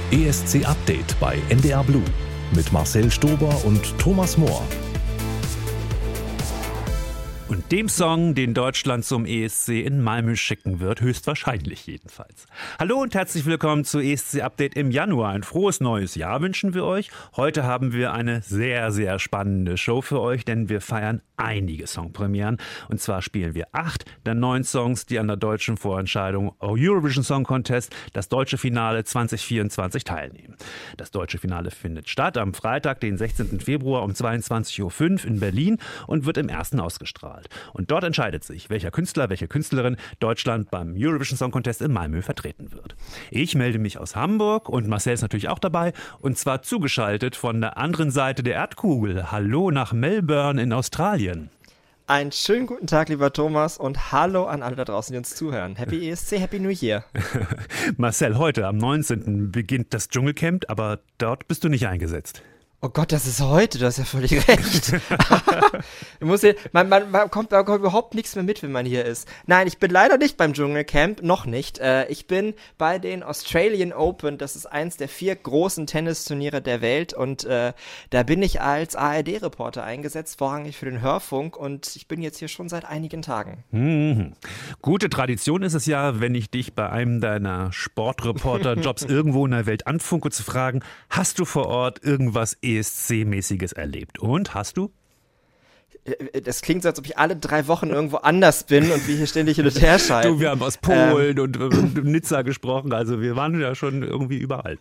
ESC Update bei NDR Blue mit Marcel Stober und Thomas Mohr. Und dem Song, den Deutschland zum ESC in Malmö schicken wird, höchstwahrscheinlich jedenfalls. Hallo und herzlich willkommen zu ESC Update im Januar. Ein frohes neues Jahr wünschen wir euch. Heute haben wir eine sehr, sehr spannende Show für euch, denn wir feiern einige Songpremieren. Und zwar spielen wir 8 der 9 Songs, die an der deutschen Vorentscheidung Eurovision Song Contest, das deutsche Finale 2024 teilnehmen. Das deutsche Finale findet statt am Freitag, den 16. Februar um 22.05 Uhr in Berlin und wird im ersten ausgestrahlt. Und dort entscheidet sich, welcher Künstler, welche Künstlerin Deutschland beim Eurovision Song Contest in Malmö vertreten wird. Ich melde mich aus Hamburg und Marcel ist natürlich auch dabei und zwar zugeschaltet von der anderen Seite der Erdkugel. Hallo nach Melbourne in Australien. Einen schönen guten Tag, lieber Thomas, und hallo an alle da draußen, die uns zuhören. Happy ESC, Happy New Year. Marcel, heute am 19. beginnt das Dschungelcamp, aber dort bist du nicht eingesetzt. Oh Gott, das ist heute, du hast ja völlig recht. Man kommt überhaupt nichts mehr mit, wenn man hier ist. Nein, ich bin leider nicht beim Dschungelcamp, noch nicht. Ich bin bei den Australian Open, das ist eins der 4 großen Tennisturniere der Welt und da bin ich als ARD-Reporter eingesetzt, vorrangig für den Hörfunk und ich bin jetzt hier schon seit einigen Tagen. Gute Tradition ist es ja, wenn ich dich bei einem deiner Sportreporter-Jobs irgendwo in der Welt anfunke, zu fragen, hast du vor Ort irgendwas ESC-mäßiges erlebt? Und hast du? Das klingt so, als ob ich alle 3 Wochen irgendwo anders bin und wir hier ständig hin und her schalten. Du, wir haben aus Polen und Nizza gesprochen, also wir waren ja schon irgendwie überall.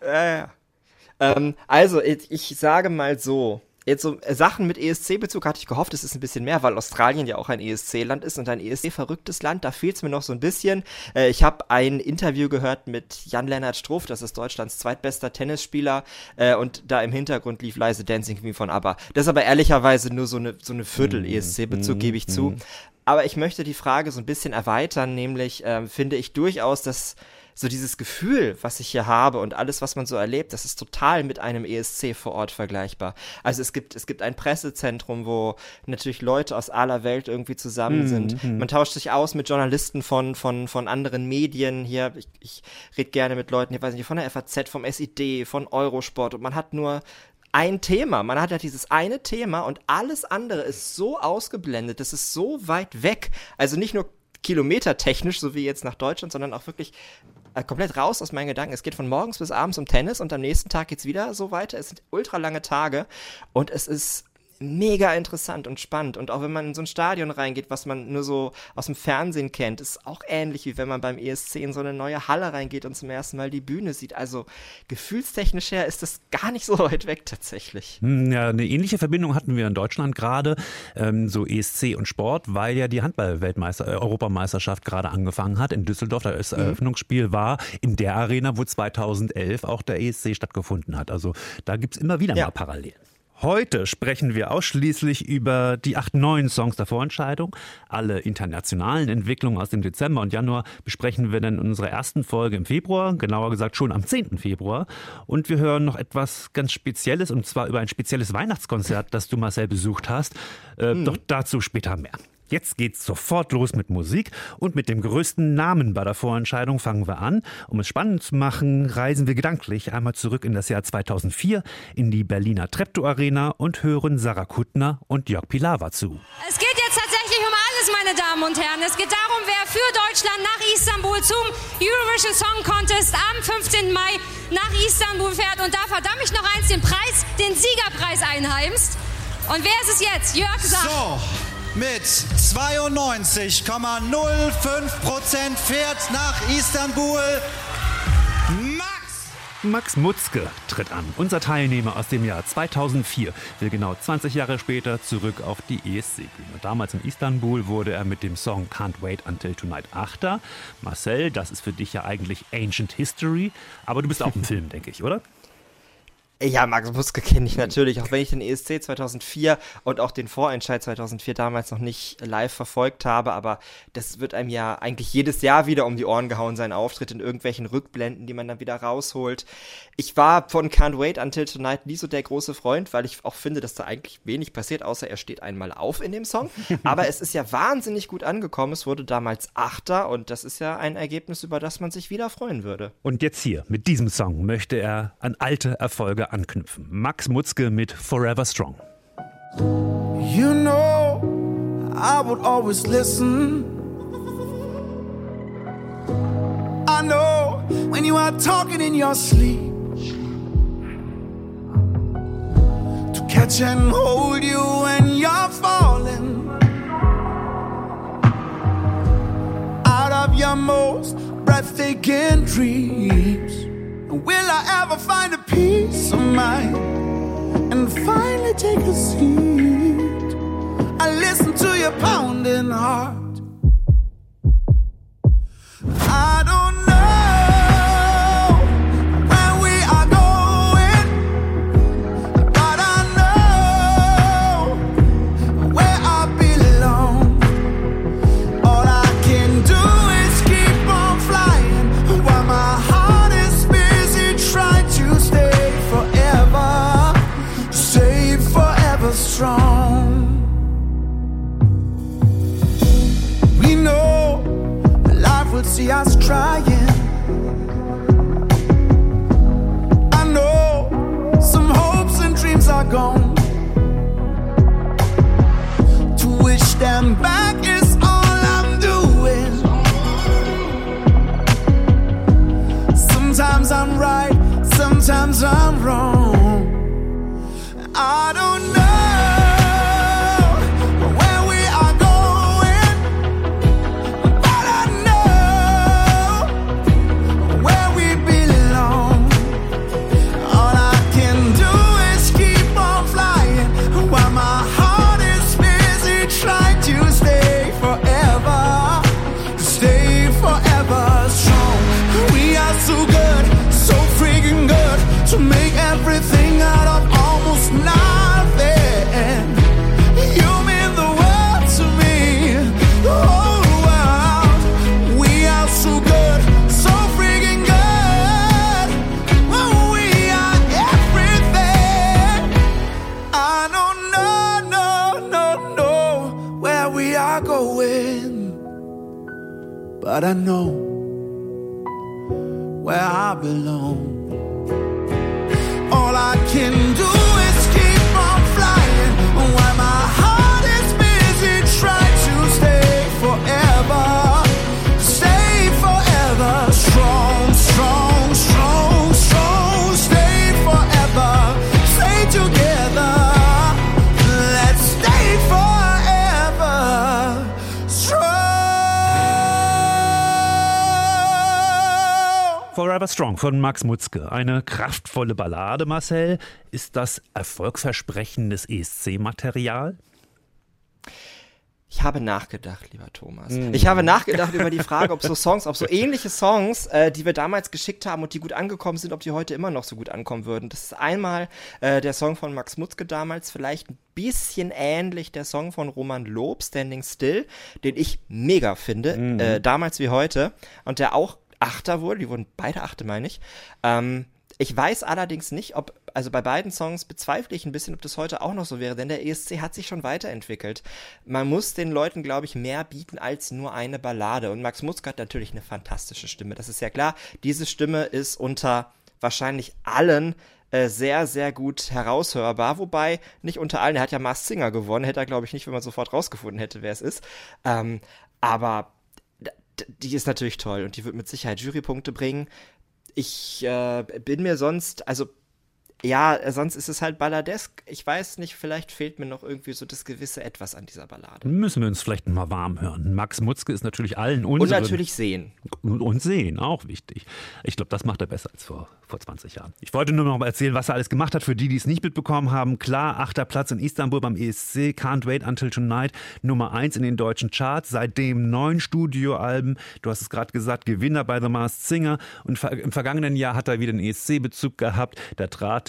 Also, ich sage mal so, jetzt so Sachen mit ESC-Bezug hatte ich gehofft, es ist ein bisschen mehr, weil Australien ja auch ein ESC-Land ist und ein ESC-verrücktes Land, da fehlt es mir noch so ein bisschen. Ich habe ein Interview gehört mit Jan-Lennart Struff, das ist Deutschlands zweitbester Tennisspieler und da im Hintergrund lief leise Dancing Queen von ABBA. Das ist aber ehrlicherweise nur so eine Viertel-ESC-Bezug, gebe ich zu. Aber ich möchte die Frage so ein bisschen erweitern, nämlich finde ich durchaus, dass so dieses Gefühl, was ich hier habe und alles, was man so erlebt, das ist total mit einem ESC vor Ort vergleichbar. Also es gibt ein Pressezentrum, wo natürlich Leute aus aller Welt irgendwie zusammen sind. Man tauscht sich aus mit Journalisten von anderen Medien hier. Ich rede gerne mit Leuten, ich weiß nicht, von der FAZ, vom SID, von Eurosport und man hat nur ein Thema. Man hat ja dieses eine Thema und alles andere ist so ausgeblendet, das ist so weit weg. Also nicht nur kilometertechnisch, so wie jetzt nach Deutschland, sondern auch wirklich komplett raus aus meinen Gedanken. Es geht von morgens bis abends um Tennis und am nächsten Tag geht's wieder so weiter. Es sind ultra lange Tage und es ist mega interessant und spannend. Und auch wenn man in so ein Stadion reingeht, was man nur so aus dem Fernsehen kennt, ist auch ähnlich, wie wenn man beim ESC in so eine neue Halle reingeht und zum ersten Mal die Bühne sieht. Also gefühlstechnisch her ist das gar nicht so weit weg tatsächlich. Ja, eine ähnliche Verbindung hatten wir in Deutschland gerade, so ESC und Sport, weil ja die Europameisterschaft gerade angefangen hat in Düsseldorf. Das Eröffnungsspiel war in der Arena, wo 2011 auch der ESC stattgefunden hat. Also da gibt's immer wieder mal Parallelen. Heute sprechen wir ausschließlich über die 8 neuen Songs der Vorentscheidung. Alle internationalen Entwicklungen aus dem Dezember und Januar besprechen wir dann in unserer ersten Folge im Februar, genauer gesagt schon am 10. Februar. Und wir hören noch etwas ganz Spezielles, und zwar über ein spezielles Weihnachtskonzert, das du, Marcel, besucht hast. Doch dazu später mehr. Jetzt geht's sofort los mit Musik und mit dem größten Namen bei der Vorentscheidung fangen wir an. Um es spannend zu machen, reisen wir gedanklich einmal zurück in das Jahr 2004 in die Berliner Treptow Arena und hören Sarah Kuttner und Jörg Pilawa zu. Es geht jetzt tatsächlich um alles, meine Damen und Herren. Es geht darum, wer für Deutschland nach Istanbul zum Eurovision Song Contest am 15. Mai nach Istanbul fährt und da verdammt ich noch eins, den Siegerpreis einheimst. Und wer ist es jetzt? Jörg sagt. So. Mit 92,05% fährt nach Istanbul Max Mutzke tritt an. Unser Teilnehmer aus dem Jahr 2004 will genau 20 Jahre später zurück auf die ESC-Bühne. Damals in Istanbul wurde er mit dem Song Can't Wait Until Tonight Achter. Marcel, das ist für dich ja eigentlich Ancient History, aber du bist auch im Film, denke ich, oder? Ja, Max Mutzke kenne ich natürlich, auch wenn ich den ESC 2004 und auch den Vorentscheid 2004 damals noch nicht live verfolgt habe, aber das wird einem ja eigentlich jedes Jahr wieder um die Ohren gehauen, sein Auftritt in irgendwelchen Rückblenden, die man dann wieder rausholt. Ich war von Can't Wait Until Tonight nie so der große Freund, weil ich auch finde, dass da eigentlich wenig passiert, außer er steht einmal auf in dem Song, aber es ist ja wahnsinnig gut angekommen, es wurde damals Achter und das ist ja ein Ergebnis, über das man sich wieder freuen würde. Und jetzt hier, mit diesem Song möchte er an alte Erfolge anknüpfen. Max Mutzke mit Forever Strong. You know, I would always listen. I know when you are talking in your sleep, to catch and hold you when you're falling out of your most breathtaking dreams. Will I ever find a peace of mind and finally take a seat? I listen to your pounding heart. I don't know where we are going, but I know where I belong. All I can do is keep on flying while my heart is try to stay forever strong. We know life will see us trying. I know some hopes and dreams are gone. To wish them back is all I'm doing. Sometimes I'm right, sometimes I'm wrong. I don't know where we are going, but I know where we belong. All I can do is keep on flying while my heart is busy trying to stay forever strong. We are so good, so freaking good, to make everything out of almost nothing. You mean the world to me, the whole world. We are so good, so freaking good. We are everything. I don't know where we are going, but I know where I belong. All I can do is keep on flying while my heart is busy trying to stay forever strong, strong, strong, strong, stay forever, stay together, let's stay forever strong. Forever Strong von Max Mutzke. Eine kraftvolle Ballade, Marcel. Ist das erfolgsversprechendes ESC-Material? Ich habe nachgedacht, lieber Thomas. Ich habe nachgedacht über die Frage, ob so ähnliche Songs, die wir damals geschickt haben und die gut angekommen sind, ob die heute immer noch so gut ankommen würden. Das ist einmal der Song von Max Mutzke damals, vielleicht ein bisschen ähnlich der Song von Roman Lob, Standing Still, den ich mega finde, damals wie heute, und der auch Achter wurde, die wurden beide Achte, meine ich. Ich weiß allerdings nicht, also bei beiden Songs bezweifle ich ein bisschen, ob das heute auch noch so wäre, denn der ESC hat sich schon weiterentwickelt. Man muss den Leuten, glaube ich, mehr bieten als nur eine Ballade. Und Max Mutzke hat natürlich eine fantastische Stimme, das ist ja klar. Diese Stimme ist unter wahrscheinlich allen sehr, sehr gut heraushörbar, wobei nicht unter allen, er hat ja Masked Singer gewonnen, hätte er, glaube ich, nicht, wenn man sofort rausgefunden hätte, wer es ist. Aber die ist natürlich toll und die wird mit Sicherheit Jurypunkte bringen. Ich bin mir sonst, also ja, sonst ist es halt balladesk. Ich weiß nicht, vielleicht fehlt mir noch irgendwie so das gewisse Etwas an dieser Ballade. Müssen wir uns vielleicht mal warm hören. Max Mutzke ist natürlich allen unseren... Und natürlich sehen. Und sehen, auch wichtig. Ich glaube, das macht er besser als vor 20 Jahren. Ich wollte nur noch mal erzählen, was er alles gemacht hat, für die, die es nicht mitbekommen haben. Klar, 8. Platz in Istanbul beim ESC, Can't Wait Until Tonight, Nummer 1 in den deutschen Charts, seitdem 9 Studioalben. Du hast es gerade gesagt, Gewinner bei The Masked Singer. Und im vergangenen Jahr hat er wieder einen ESC-Bezug gehabt. Da trat er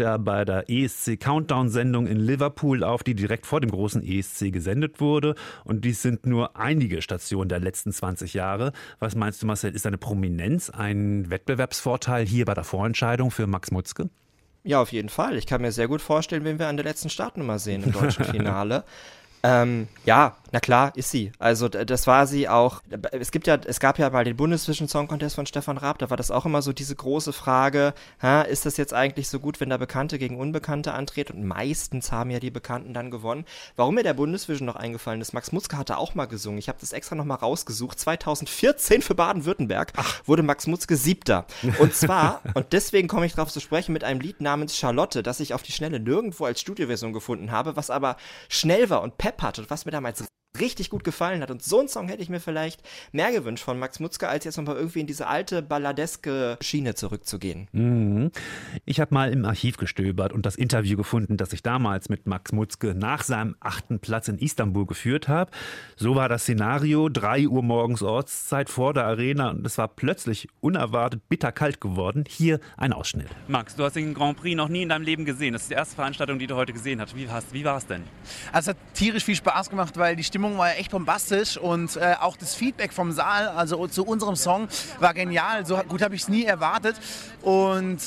ja bei der ESC-Countdown-Sendung in Liverpool auf, die direkt vor dem großen ESC gesendet wurde. Und dies sind nur einige Stationen der letzten 20 Jahre. Was meinst du, Marcel, ist seine Prominenz ein Wettbewerbsvorteil hier bei der Vorentscheidung für Max Mutzke? Ja, auf jeden Fall. Ich kann mir sehr gut vorstellen, wen wir an der letzten Startnummer sehen im deutschen Finale. Ja, na klar, ist sie. Also das war sie auch. Es gab ja mal den Bundesvision Song Contest von Stefan Raab, da war das auch immer so diese große Frage, ist das jetzt eigentlich so gut, wenn da Bekannte gegen Unbekannte antreten? Und meistens haben ja die Bekannten dann gewonnen. Warum mir der Bundesvision noch eingefallen ist, Max Mutzke hatte auch mal gesungen. Ich habe das extra nochmal rausgesucht. 2014 für Baden-Württemberg wurde Max Mutzke 7. Und zwar, und deswegen komme ich drauf zu sprechen, mit einem Lied namens Charlotte, das ich auf die Schnelle nirgendwo als Studioversion gefunden habe, was aber schnell war und Pep hat und was mir damals richtig gut gefallen hat. Und so einen Song hätte ich mir vielleicht mehr gewünscht von Max Mutzke, als jetzt nochmal irgendwie in diese alte balladeske Schiene zurückzugehen. Mhm. Ich habe mal im Archiv gestöbert und das Interview gefunden, das ich damals mit Max Mutzke nach seinem 8. Platz in Istanbul geführt habe. So war das Szenario, 3 Uhr morgens Ortszeit vor der Arena und es war plötzlich unerwartet bitterkalt geworden. Hier ein Ausschnitt. Max, du hast den Grand Prix noch nie in deinem Leben gesehen. Das ist die erste Veranstaltung, die du heute gesehen hast. Wie war es denn? Also es hat tierisch viel Spaß gemacht, weil die Stimmung war ja echt bombastisch und auch das Feedback vom Saal, also zu unserem Song, war genial. So gut habe ich es nie erwartet. Und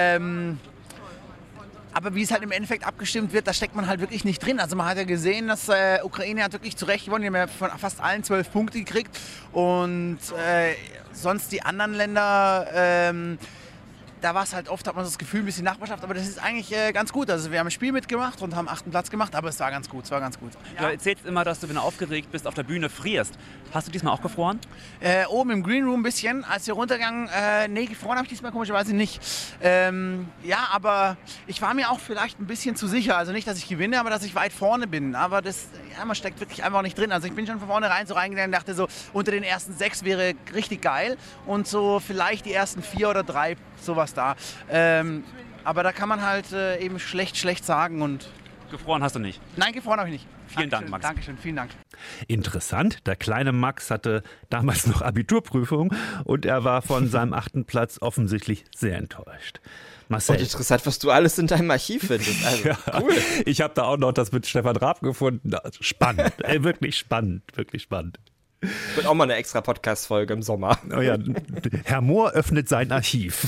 aber wie es halt im Endeffekt abgestimmt wird, da steckt man halt wirklich nicht drin. Also man hat ja gesehen, dass Ukraine hat wirklich zu Recht gewonnen. Die haben ja von fast allen 12 Punkte gekriegt. Und sonst die anderen Länder, da war es halt oft, hat man das Gefühl, ein bisschen Nachbarschaft, aber das ist eigentlich ganz gut. Also wir haben ein Spiel mitgemacht und haben 8. Platz gemacht, aber es war ganz gut, Ja. Du erzählst immer, dass du, wenn du aufgeregt bist, auf der Bühne frierst. Hast du diesmal auch gefroren? Oben im Green Room ein bisschen, als wir runtergegangen, nee, gefroren habe ich diesmal komischerweise nicht. Ja, aber ich war mir auch vielleicht ein bisschen zu sicher, also nicht, dass ich gewinne, aber dass ich weit vorne bin, aber das, ja, man steckt wirklich einfach nicht drin. Also ich bin schon von vornherein so reingegangen und dachte so, unter den ersten 6 wäre richtig geil und so vielleicht die ersten 4 oder 3, sowas da. Aber da kann man halt eben schlecht sagen und... Gefroren hast du nicht? Nein, gefroren habe ich nicht. Vielen Dank, Max. Dankeschön, vielen Dank. Interessant, der kleine Max hatte damals noch Abiturprüfung und er war von seinem 8. Platz offensichtlich sehr enttäuscht. Marcel. Und interessant, was du alles in deinem Archiv findest. Also, ja, cool. Ich habe da auch noch das mit Stefan Raab gefunden. Spannend, wirklich spannend, wirklich spannend. Wird auch mal eine extra Podcast-Folge im Sommer. Oh ja, Herr Mohr öffnet sein Archiv.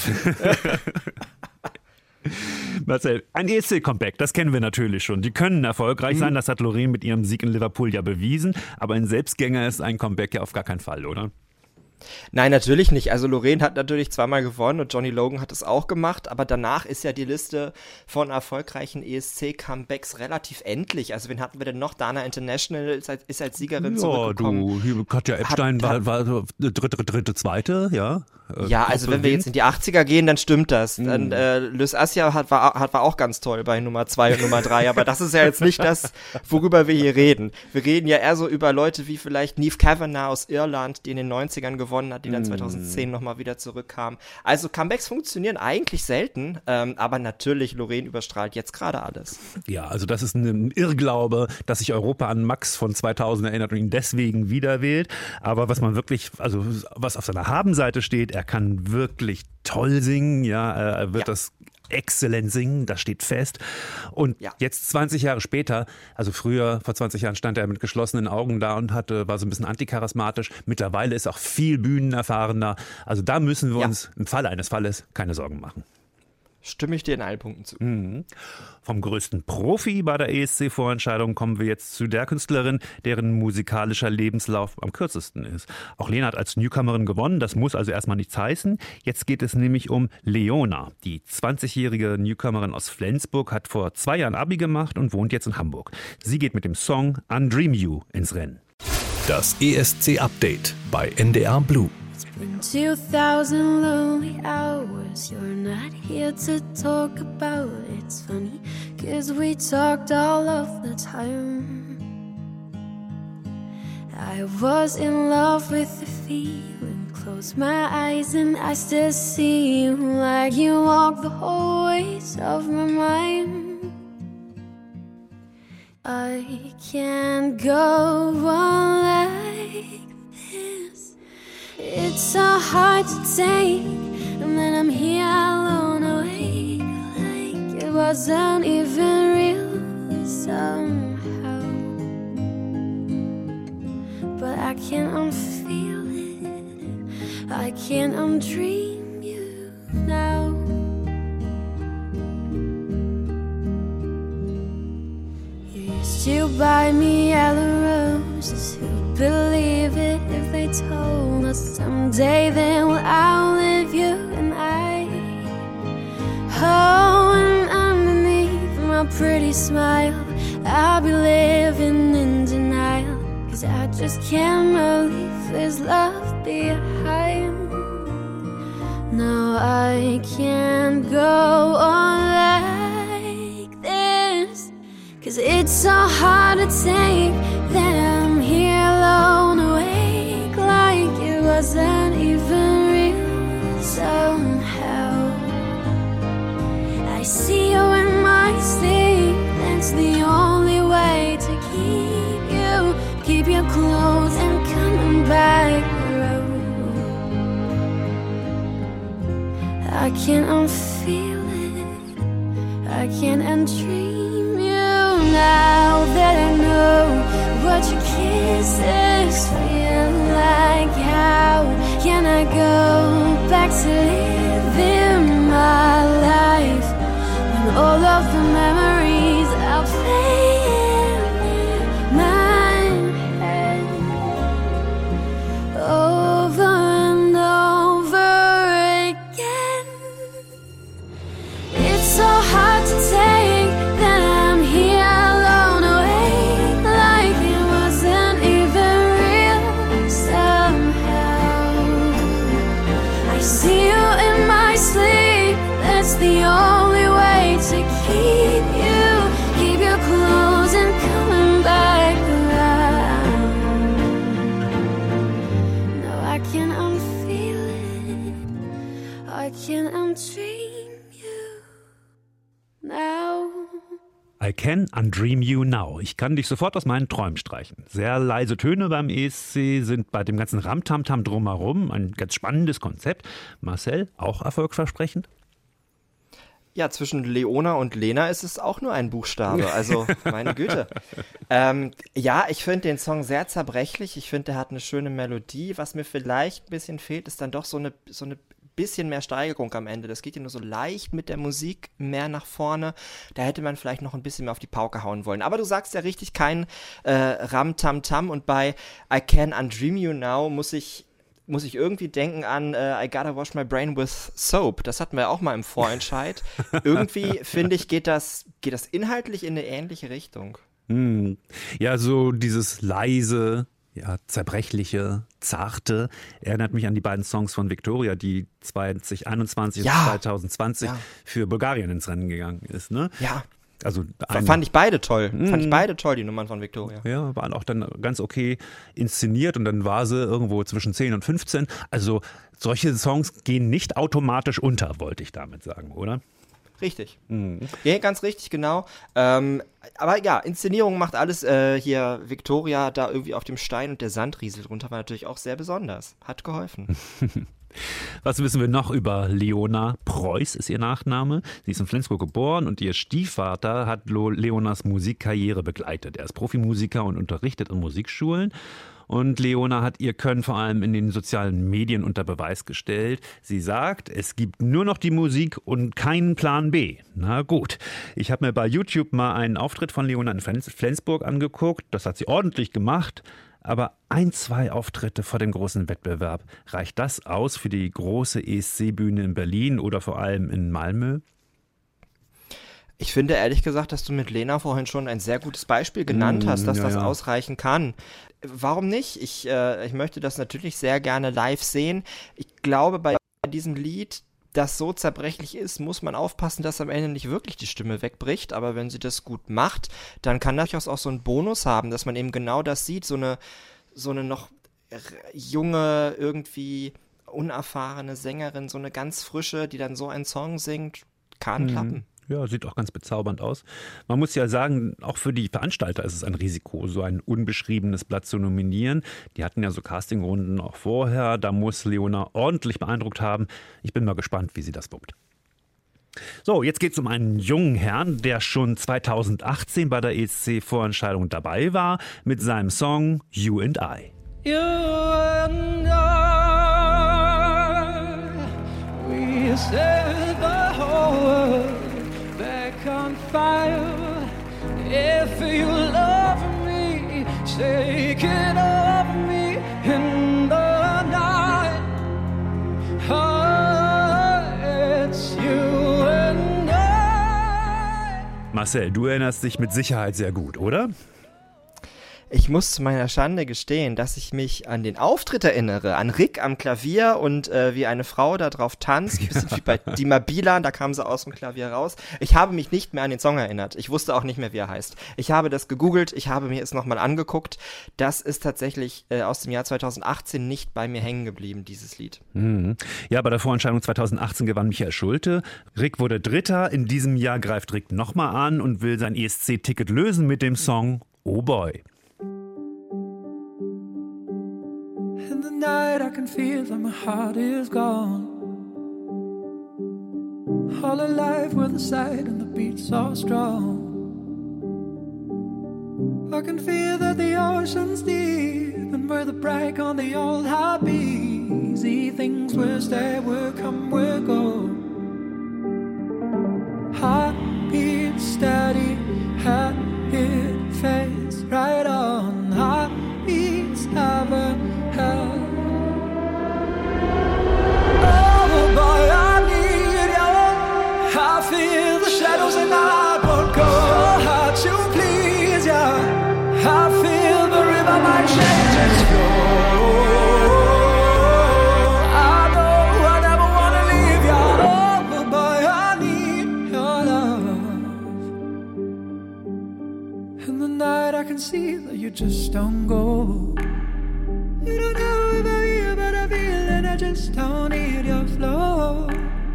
Marcel, ein ESC-Comeback, das kennen wir natürlich schon. Die können erfolgreich sein, das hat Loreen mit ihrem Sieg in Liverpool ja bewiesen. Aber ein Selbstgänger ist ein Comeback ja auf gar keinen Fall, oder? Nein, natürlich nicht. Also Loreen hat natürlich zweimal gewonnen und Johnny Logan hat es auch gemacht, aber danach ist ja die Liste von erfolgreichen ESC-Comebacks relativ endlich. Also wen hatten wir denn noch? Dana International ist als Siegerin zurückgekommen. Ja, Katja Epstein war so dritte, zweite, ja. Ja, also wenn wir jetzt in die 80er gehen, dann stimmt das. Dann Lys Assia war auch ganz toll bei Nummer 2 und Nummer 3, aber das ist ja jetzt nicht das, worüber wir hier reden. Wir reden ja eher so über Leute wie vielleicht Niamh Kavanagh aus Irland, die in den 90ern gewonnen hat, die dann 2010 nochmal wieder zurückkam. Also Comebacks funktionieren eigentlich selten, aber natürlich, Loreen überstrahlt jetzt gerade alles. Ja, also das ist ein Irrglaube, dass sich Europa an Max von 2000 erinnert und ihn deswegen wieder wählt. Aber was man wirklich, also was auf seiner Habenseite steht, er kann wirklich toll singen, ja, er wird das exzellent singen, das steht fest. Und jetzt 20 Jahre später, also früher, vor 20 Jahren stand er mit geschlossenen Augen da und war so ein bisschen anticharismatisch. Mittlerweile ist er auch viel bühnenerfahrener. Also da müssen wir uns im Falle eines Falles keine Sorgen machen. Stimme ich dir in allen Punkten zu. Mhm. Vom größten Profi bei der ESC-Vorentscheidung kommen wir jetzt zu der Künstlerin, deren musikalischer Lebenslauf am kürzesten ist. Auch Lena hat als Newcomerin gewonnen, das muss also erstmal nichts heißen. Jetzt geht es nämlich um Leona. Die 20-jährige Newcomerin aus Flensburg hat vor 2 Jahren Abi gemacht und wohnt jetzt in Hamburg. Sie geht mit dem Song Undream You ins Rennen. Das ESC-Update bei NDR Blue. It's been 2000 lonely hours. You're not here to talk about it. It's funny, 'cause we talked all of the time. I was in love with the feeling. Close my eyes and I still see you, like you walk the hallways of my mind. I can't go on like this. It's so hard to take, and then I'm here alone awake, like it was wasn't even real somehow. But I can't unfeel it, I can't undream you now. You used to buy me yellow roses, who'd believe it if they told us someday then we'll outlive you and I. Oh, and underneath my pretty smile I'll be living in denial, 'cause I just can't believe there's love behind. No, I can't go on like this, 'cause it's so hard to take that I'm here alone, awake like it wasn't even real somehow. I see you in my sleep, that's the only way to keep you close and coming back around. I can't unfeel it, I can't undream you now that I know what your kisses feel like. How can I go back to living my life when all of the memories are playing in my head over and over again? It's so hard to take that I'm here alone, awake like it wasn't even real somehow. I see you in my sleep, that's the only way to keep you close and coming back around. No, I can't unfeel it, I can't undream you now. I can undream you now. Ich kann dich sofort aus meinen Träumen streichen. Sehr leise Töne beim ESC sind bei dem ganzen Ramtamtam drumherum ein ganz spannendes Konzept. Marcel, auch erfolgversprechend? Ja, zwischen Leona und Lena ist es auch nur ein Buchstabe, also meine Güte. Ja, ich finde den Song sehr zerbrechlich, ich finde, der hat eine schöne Melodie. Was mir vielleicht ein bisschen fehlt, ist dann doch so eine bisschen mehr Steigerung am Ende. Das geht ja nur so leicht mit der Musik mehr nach vorne. Da hätte man vielleicht noch ein bisschen mehr auf die Pauke hauen wollen. Aber du sagst ja richtig, kein Ram-Tam-Tam, und bei I Can Undream You Now muss ich irgendwie denken an I Gotta Wash My Brain with Soap. Das hatten wir auch mal im Vorentscheid. Irgendwie, finde ich, geht das inhaltlich in eine ähnliche Richtung. Ja, so dieses leise, ja, zerbrechliche, zarte, erinnert mich an die beiden Songs von Victoria, die 2021 und 2020 für Bulgarien ins Rennen gegangen ist, ne? Ja. Also fand ich beide toll. Die Nummern von Victoria. Ja, waren auch dann ganz okay inszeniert, und dann war sie irgendwo zwischen 10 und 15. Also solche Songs gehen nicht automatisch unter, wollte ich damit sagen, oder? Richtig. Ja, ganz richtig, genau. Aber ja, Inszenierung macht alles. Hier Victoria da irgendwie auf dem Stein und der Sand rieselt runter, war natürlich auch sehr besonders. Hat geholfen. Was wissen wir noch über Leona Preuß, ist ihr Nachname. Sie ist in Flensburg geboren, und ihr Stiefvater hat Leonas Musikkarriere begleitet. Er ist Profimusiker und unterrichtet in Musikschulen. Und Leona hat ihr Können vor allem in den sozialen Medien unter Beweis gestellt. Sie sagt, es gibt nur noch die Musik und keinen Plan B. Na gut, ich habe mir bei YouTube mal einen Auftritt von Leona in Flensburg angeguckt. Das hat sie ordentlich gemacht. Aber 1-2 Auftritte vor dem großen Wettbewerb, reicht das aus für die große ESC-Bühne in Berlin oder vor allem in Malmö? Ich finde ehrlich gesagt, dass du mit Lena vorhin schon ein sehr gutes Beispiel genannt hast, dass das ausreichen kann. Warum nicht? Ich möchte das natürlich sehr gerne live sehen. Ich glaube, bei diesem Lied, das so zerbrechlich ist, muss man aufpassen, dass am Ende nicht wirklich die Stimme wegbricht. Aber wenn sie das gut macht, dann kann das durchaus auch so einen Bonus haben, dass man eben genau das sieht, so eine noch junge, irgendwie unerfahrene Sängerin, so eine ganz frische, die dann so einen Song singt, kann klappen. Ja, sieht auch ganz bezaubernd aus. Man muss ja sagen, auch für die Veranstalter ist es ein Risiko, so ein unbeschriebenes Blatt zu nominieren. Die hatten ja so Castingrunden auch vorher. Da muss Leona ordentlich beeindruckt haben. Ich bin mal gespannt, wie sie das wuppt. So, jetzt geht es um einen jungen Herrn, der schon 2018 bei der ESC-Vorentscheidung dabei war mit seinem Song You and I. You and I, we set the whole world back on fire. If you love me, take it over me in the night. It's you and I. Marcel, du erinnerst dich mit Sicherheit sehr gut, oder? Ich muss zu meiner Schande gestehen, dass ich mich an den Auftritt erinnere, an Rick am Klavier und wie eine Frau da drauf tanzt, ein bisschen wie bei Dima Bilan, da kam sie aus dem Klavier raus. Ich habe mich nicht mehr an den Song erinnert. Ich wusste auch nicht mehr, wie er heißt. Ich habe das gegoogelt, ich habe mir es nochmal angeguckt. Das ist tatsächlich aus dem Jahr 2018 nicht bei mir hängen geblieben, dieses Lied. Mhm. Ja, bei der Vorentscheidung 2018 gewann Michael Schulte. Rick wurde Dritter. In diesem Jahr greift Rick nochmal an und will sein ESC-Ticket lösen mit dem Song Oh Boy. In the night I can feel that my heart is gone. All alive with the sight and the beat so strong. I can feel that the ocean's deep and we're the break on the old high easy things will stay, will come, will go. Heart beat steady, heart it fades right on. Heart beats heaven. Oh boy, I need you. I feel the shadows and I won't go hard to please ya. I feel the river, my changes flow. I know I never wanna leave ya. Oh boy, I need your love. In the night I can see that you just don't go. You don't know about you, but I feel and I just don't need your flow.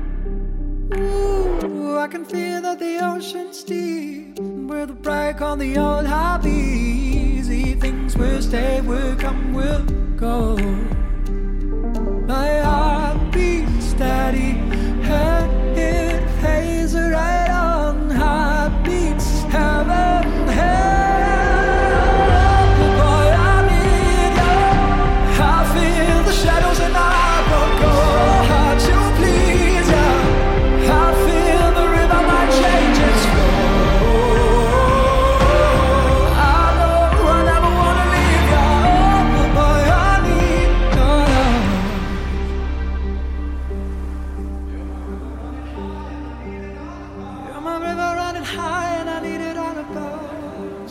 Ooh, I can feel that the ocean's deep. We're the break on the old high easy things will stay, will come, will go. My heart beats steady, and it pays right on. Heart beats heaven, heaven. Shadows and I won't go hard to please ya. I feel the river, my changes flow. I know I never wanna leave ya. Oh boy, I need your love. You're my river running high and I need it on above.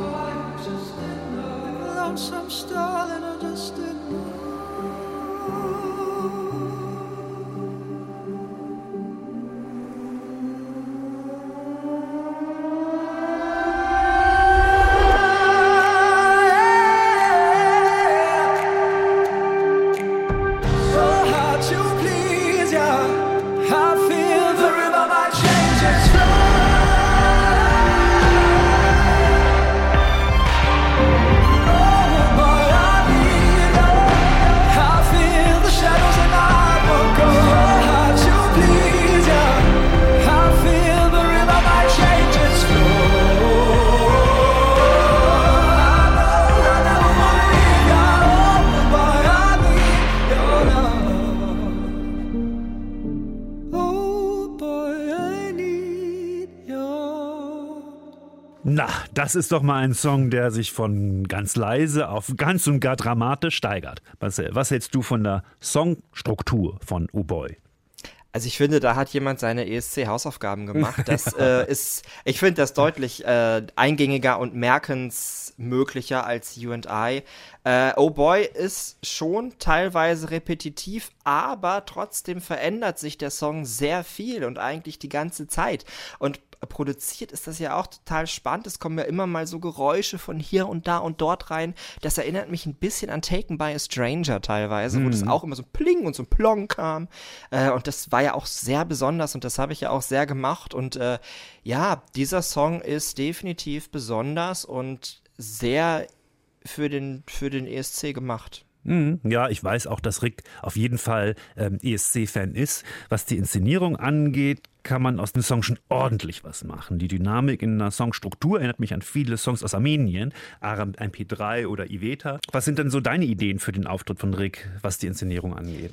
Lonesome stalling or just a Na, das ist doch mal ein Song, der sich von ganz leise auf ganz und gar dramatisch steigert. Marcel, was hältst du von der Songstruktur von Oh Boy? Also ich finde, da hat jemand seine ESC-Hausaufgaben gemacht. Das ich finde das deutlich eingängiger und merkensmöglicher als You and I. Oh Boy ist schon teilweise repetitiv, aber trotzdem verändert sich der Song sehr viel und eigentlich die ganze Zeit. Und produziert ist das ja auch total spannend. Es kommen ja immer mal so Geräusche von hier und da und dort rein. Das erinnert mich ein bisschen an Taken by a Stranger teilweise, wo das auch immer so Pling und so Plong kam. Und das war ja auch sehr besonders und das habe ich ja auch sehr gemacht. Und ja, dieser Song ist definitiv besonders und sehr für den ESC gemacht. Ja, ich weiß auch, dass Rick auf jeden Fall ESC-Fan ist. Was die Inszenierung angeht, kann man aus dem Song schon ordentlich was machen. Die Dynamik in der Songstruktur erinnert mich an viele Songs aus Armenien, Aram MP3 oder Iveta. Was sind denn so deine Ideen für den Auftritt von Rick, was die Inszenierung angeht?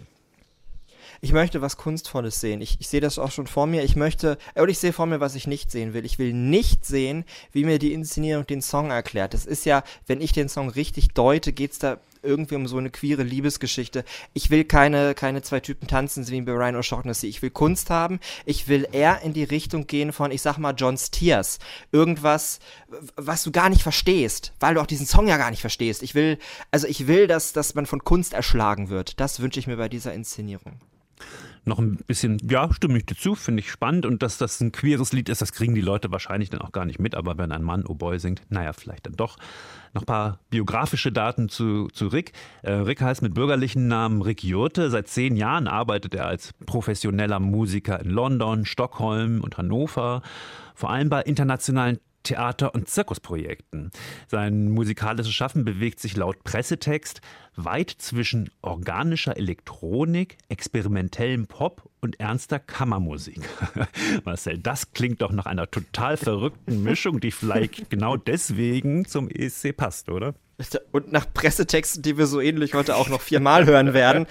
Ich möchte was Kunstvolles sehen. Ich sehe das auch schon vor mir. Ich sehe vor mir, was ich nicht sehen will. Ich will nicht sehen, wie mir die Inszenierung den Song erklärt. Das ist ja, wenn ich den Song richtig deute, geht's da irgendwie um so eine queere Liebesgeschichte. Ich will keine zwei Typen tanzen, wie bei Ryan O'Shaughnessy. Ich will Kunst haben. Ich will eher in die Richtung gehen von, ich sag mal, John Stiers. Irgendwas, was du gar nicht verstehst, weil du auch diesen Song ja gar nicht verstehst. Ich will, dass man von Kunst erschlagen wird. Das wünsche ich mir bei dieser Inszenierung. Noch ein bisschen, ja, stimme ich dir zu, finde ich spannend. Und dass das ein queeres Lied ist, das kriegen die Leute wahrscheinlich dann auch gar nicht mit. Aber wenn ein Mann Oh Boy singt, naja, vielleicht dann doch. Noch ein paar biografische Daten zu Rick. Rick heißt mit bürgerlichen Namen Rick Jurte. Seit 10 Jahren arbeitet er als professioneller Musiker in London, Stockholm und Hannover. Vor allem bei internationalen Theater- und Zirkusprojekten. Sein musikalisches Schaffen bewegt sich laut Pressetext weit zwischen organischer Elektronik, experimentellem Pop und ernster Kammermusik. Marcel, das klingt doch nach einer total verrückten Mischung, die vielleicht genau deswegen zum ESC passt, oder? Und nach Pressetexten, die wir so ähnlich heute auch noch 4-mal hören werden.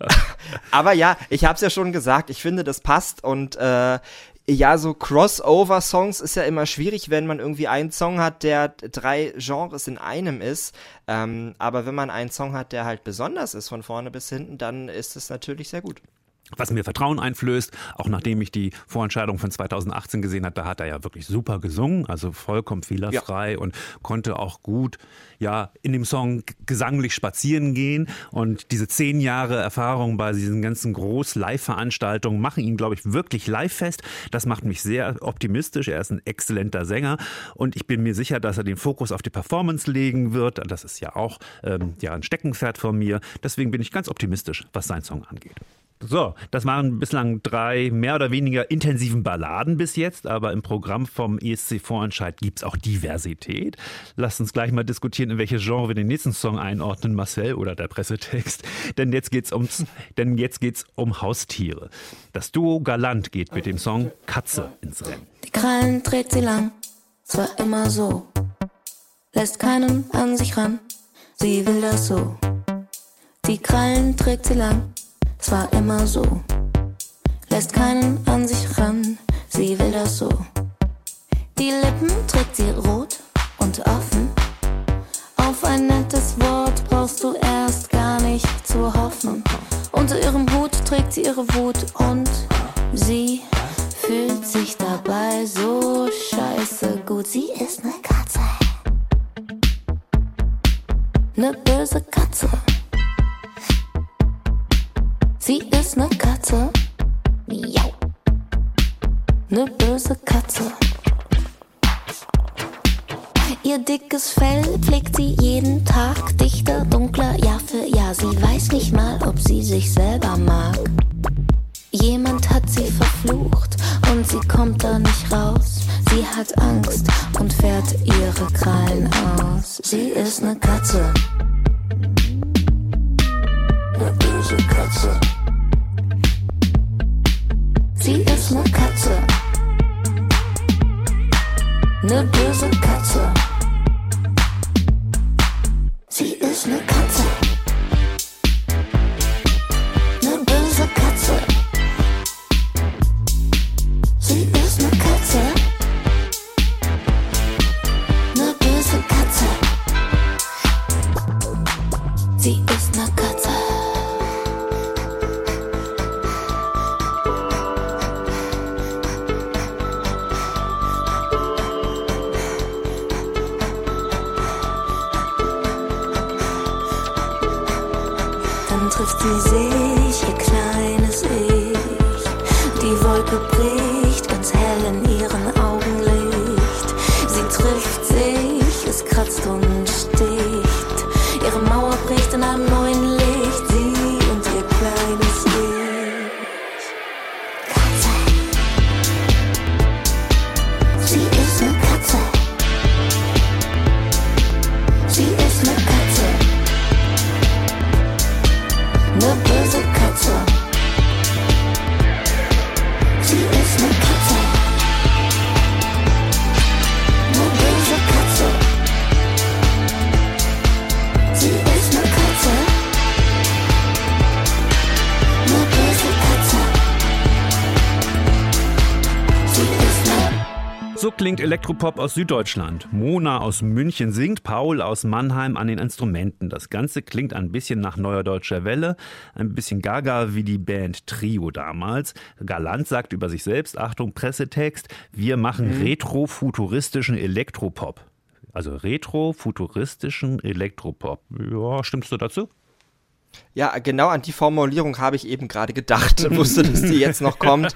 Aber ja, ich habe es ja schon gesagt, ich finde, das passt und ja, so Crossover-Songs ist ja immer schwierig, wenn man irgendwie einen Song hat, der 3 Genres in einem ist. Aber wenn man einen Song hat, der halt besonders ist von vorne bis hinten, dann ist es natürlich sehr gut. Was mir Vertrauen einflößt, auch nachdem ich die Vorentscheidung von 2018 gesehen habe, da hat er ja wirklich super gesungen, also vollkommen fehlerfrei und konnte auch gut in dem Song gesanglich spazieren gehen. Und diese 10 Jahre Erfahrung bei diesen ganzen Groß-Live-Veranstaltungen machen ihn, glaube ich, wirklich live fest. Das macht mich sehr optimistisch. Er ist ein exzellenter Sänger und ich bin mir sicher, dass er den Fokus auf die Performance legen wird. Das ist ja auch ein Steckenpferd von mir. Deswegen bin ich ganz optimistisch, was sein Song angeht. So, das waren bislang 3 mehr oder weniger intensiven Balladen bis jetzt, aber im Programm vom ESC-Vorentscheid gibt es auch Diversität. Lasst uns gleich mal diskutieren, in welches Genre wir den nächsten Song einordnen, Marcel oder der Pressetext. Denn jetzt geht's um Haustiere. Das Duo Galant geht mit dem Song Katze ins Rennen. Die Krallen trägt sie lang, zwar immer so, lässt keinen an sich ran, sie will das so. Die Krallen trägt sie lang, es war immer so, lässt keinen an sich ran, sie will das so. Die Lippen trägt sie rot und offen, auf ein nettes Wort brauchst du erst gar nicht zu hoffen. Unter ihrem Hut trägt sie ihre Wut und sie fühlt sich dabei so scheiße gut. Sie ist ne Katze, ne böse Katze. Sie ist ne Katze, miau, ne böse Katze. Ihr dickes Fell pflegt sie jeden Tag dichter, dunkler, Jahr für Jahr. Sie weiß nicht mal, ob sie sich selber mag. Jemand hat sie verflucht und sie kommt da nicht raus. Sie hat Angst und fährt ihre Krallen aus. Sie ist ne Katze, ne böse Katze. Sie ist ne Katze, ne böse Katze. Sie ist ne Katze, ne böse Katze. Sie ist ne Katze, ne böse Katze. Sie ist ne Katze. Trifft sie sich, ihr kleines Ich. Die Wolke bricht ganz hell in ihren Augenlicht. Sie trifft sich, es kratzt und sticht. Ihre Mauer bricht in einem neuen Licht. Sie und ihr kleines Ich. Katze. Sie ist ne Katze. Sie ist ne Katze. So klingt Elektropop aus Süddeutschland. Mona aus München singt, Paul aus Mannheim an den Instrumenten. Das Ganze klingt ein bisschen nach Neuer Deutscher Welle, ein bisschen gaga wie die Band Trio damals. Galant sagt über sich selbst, Achtung, Pressetext, wir machen retro-futuristischen Elektropop. Also retro-futuristischen Elektropop. Ja, stimmst du dazu? Ja, genau an die Formulierung habe ich eben gerade gedacht und wusste, dass die jetzt noch kommt.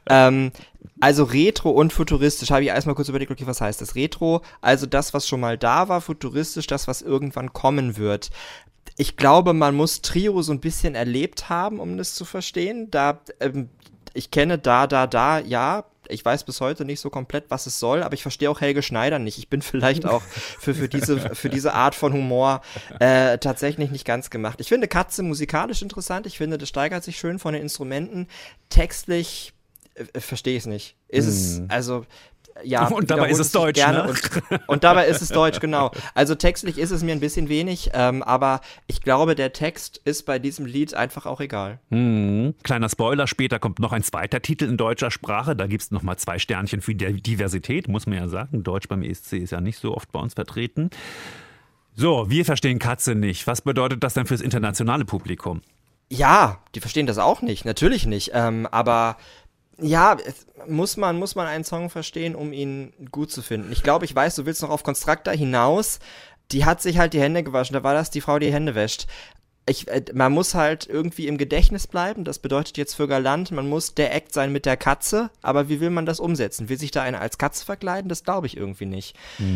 Also Retro und futuristisch, habe ich erstmal kurz überlegt, okay, was heißt das? Retro, also das, was schon mal da war, futuristisch, das, was irgendwann kommen wird. Ich glaube, man muss Trio so ein bisschen erlebt haben, um das zu verstehen. Ich kenne ja. Ich weiß bis heute nicht so komplett, was es soll, aber ich verstehe auch Helge Schneider nicht. Ich bin vielleicht auch für diese Art von Humor tatsächlich nicht ganz gemacht. Ich finde Katze musikalisch interessant. Ich finde, das steigert sich schön von den Instrumenten. Textlich verstehe ich es nicht. Ist es, also... Ja, und dabei ist es Deutsch, gerne, ne? Und dabei ist es Deutsch, genau. Also textlich ist es mir ein bisschen wenig, aber ich glaube, der Text ist bei diesem Lied einfach auch egal. Kleiner Spoiler, später kommt noch ein zweiter Titel in deutscher Sprache. Da gibt es nochmal 2 Sternchen für Diversität, muss man ja sagen. Deutsch beim ESC ist ja nicht so oft bei uns vertreten. So, wir verstehen Katze nicht. Was bedeutet das denn fürs internationale Publikum? Ja, die verstehen das auch nicht, natürlich nicht. Aber... Ja, muss man einen Song verstehen, um ihn gut zu finden. Ich glaube, ich weiß, du willst noch auf Constructor hinaus. Die hat sich halt die Hände gewaschen. Da war das die Frau, die Hände wäscht. Man muss halt irgendwie im Gedächtnis bleiben. Das bedeutet jetzt für Galant, man muss der Act sein mit der Katze. Aber wie will man das umsetzen? Will sich da einer als Katze verkleiden? Das glaube ich irgendwie nicht.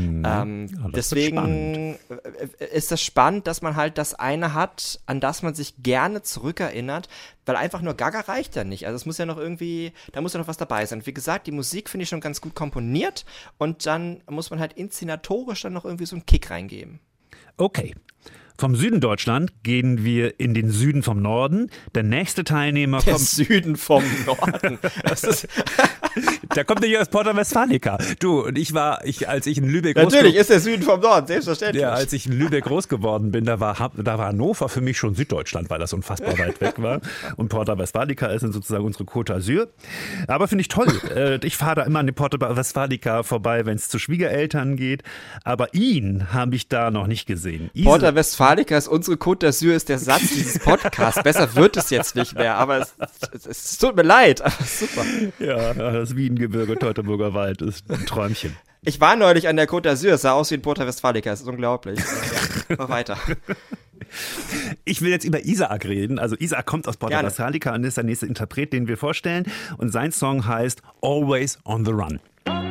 Deswegen ist das spannend, dass man halt das eine hat, an das man sich gerne zurückerinnert. Weil einfach nur Gaga reicht ja nicht. Also es muss ja noch irgendwie, da muss ja noch was dabei sein. Wie gesagt, die Musik finde ich schon ganz gut komponiert. Und dann muss man halt inszenatorisch dann noch irgendwie so einen Kick reingeben. Okay. Vom Süden Deutschland gehen wir in den Süden vom Norden. Der nächste Teilnehmer Der kommt... Süden vom Norden. Das ist Der kommt nicht aus Porta Westfalica. Du, und als ich in Lübeck Natürlich ist der Süden vom Norden, selbstverständlich. Ja, als ich in Lübeck groß geworden bin, da war Hannover für mich schon Süddeutschland, weil das unfassbar weit weg war. Und Porta Westfalica ist dann sozusagen unsere Côte d'Azur. Aber finde ich toll. Ich fahre da immer an die Porta Westfalica vorbei, wenn es zu Schwiegereltern geht. Aber ihn habe ich da noch nicht gesehen. Porta Westfalica ist unsere Côte d'Azur, ist der Satz dieses Podcasts. Besser wird es jetzt nicht mehr, aber es tut mir leid. Aber super. Ja, das Wiengebirge, Teutoburger Wald ist ein Träumchen. Ich war neulich an der Côte d'Azur, es sah aus wie in Porta Westfalica, das ist unglaublich. Ja, mal weiter. Ich will jetzt über Isaac reden. Also Isaac kommt aus Porta Westfalica und ist der nächste Interpret, den wir vorstellen. Und sein Song heißt Always on the Run.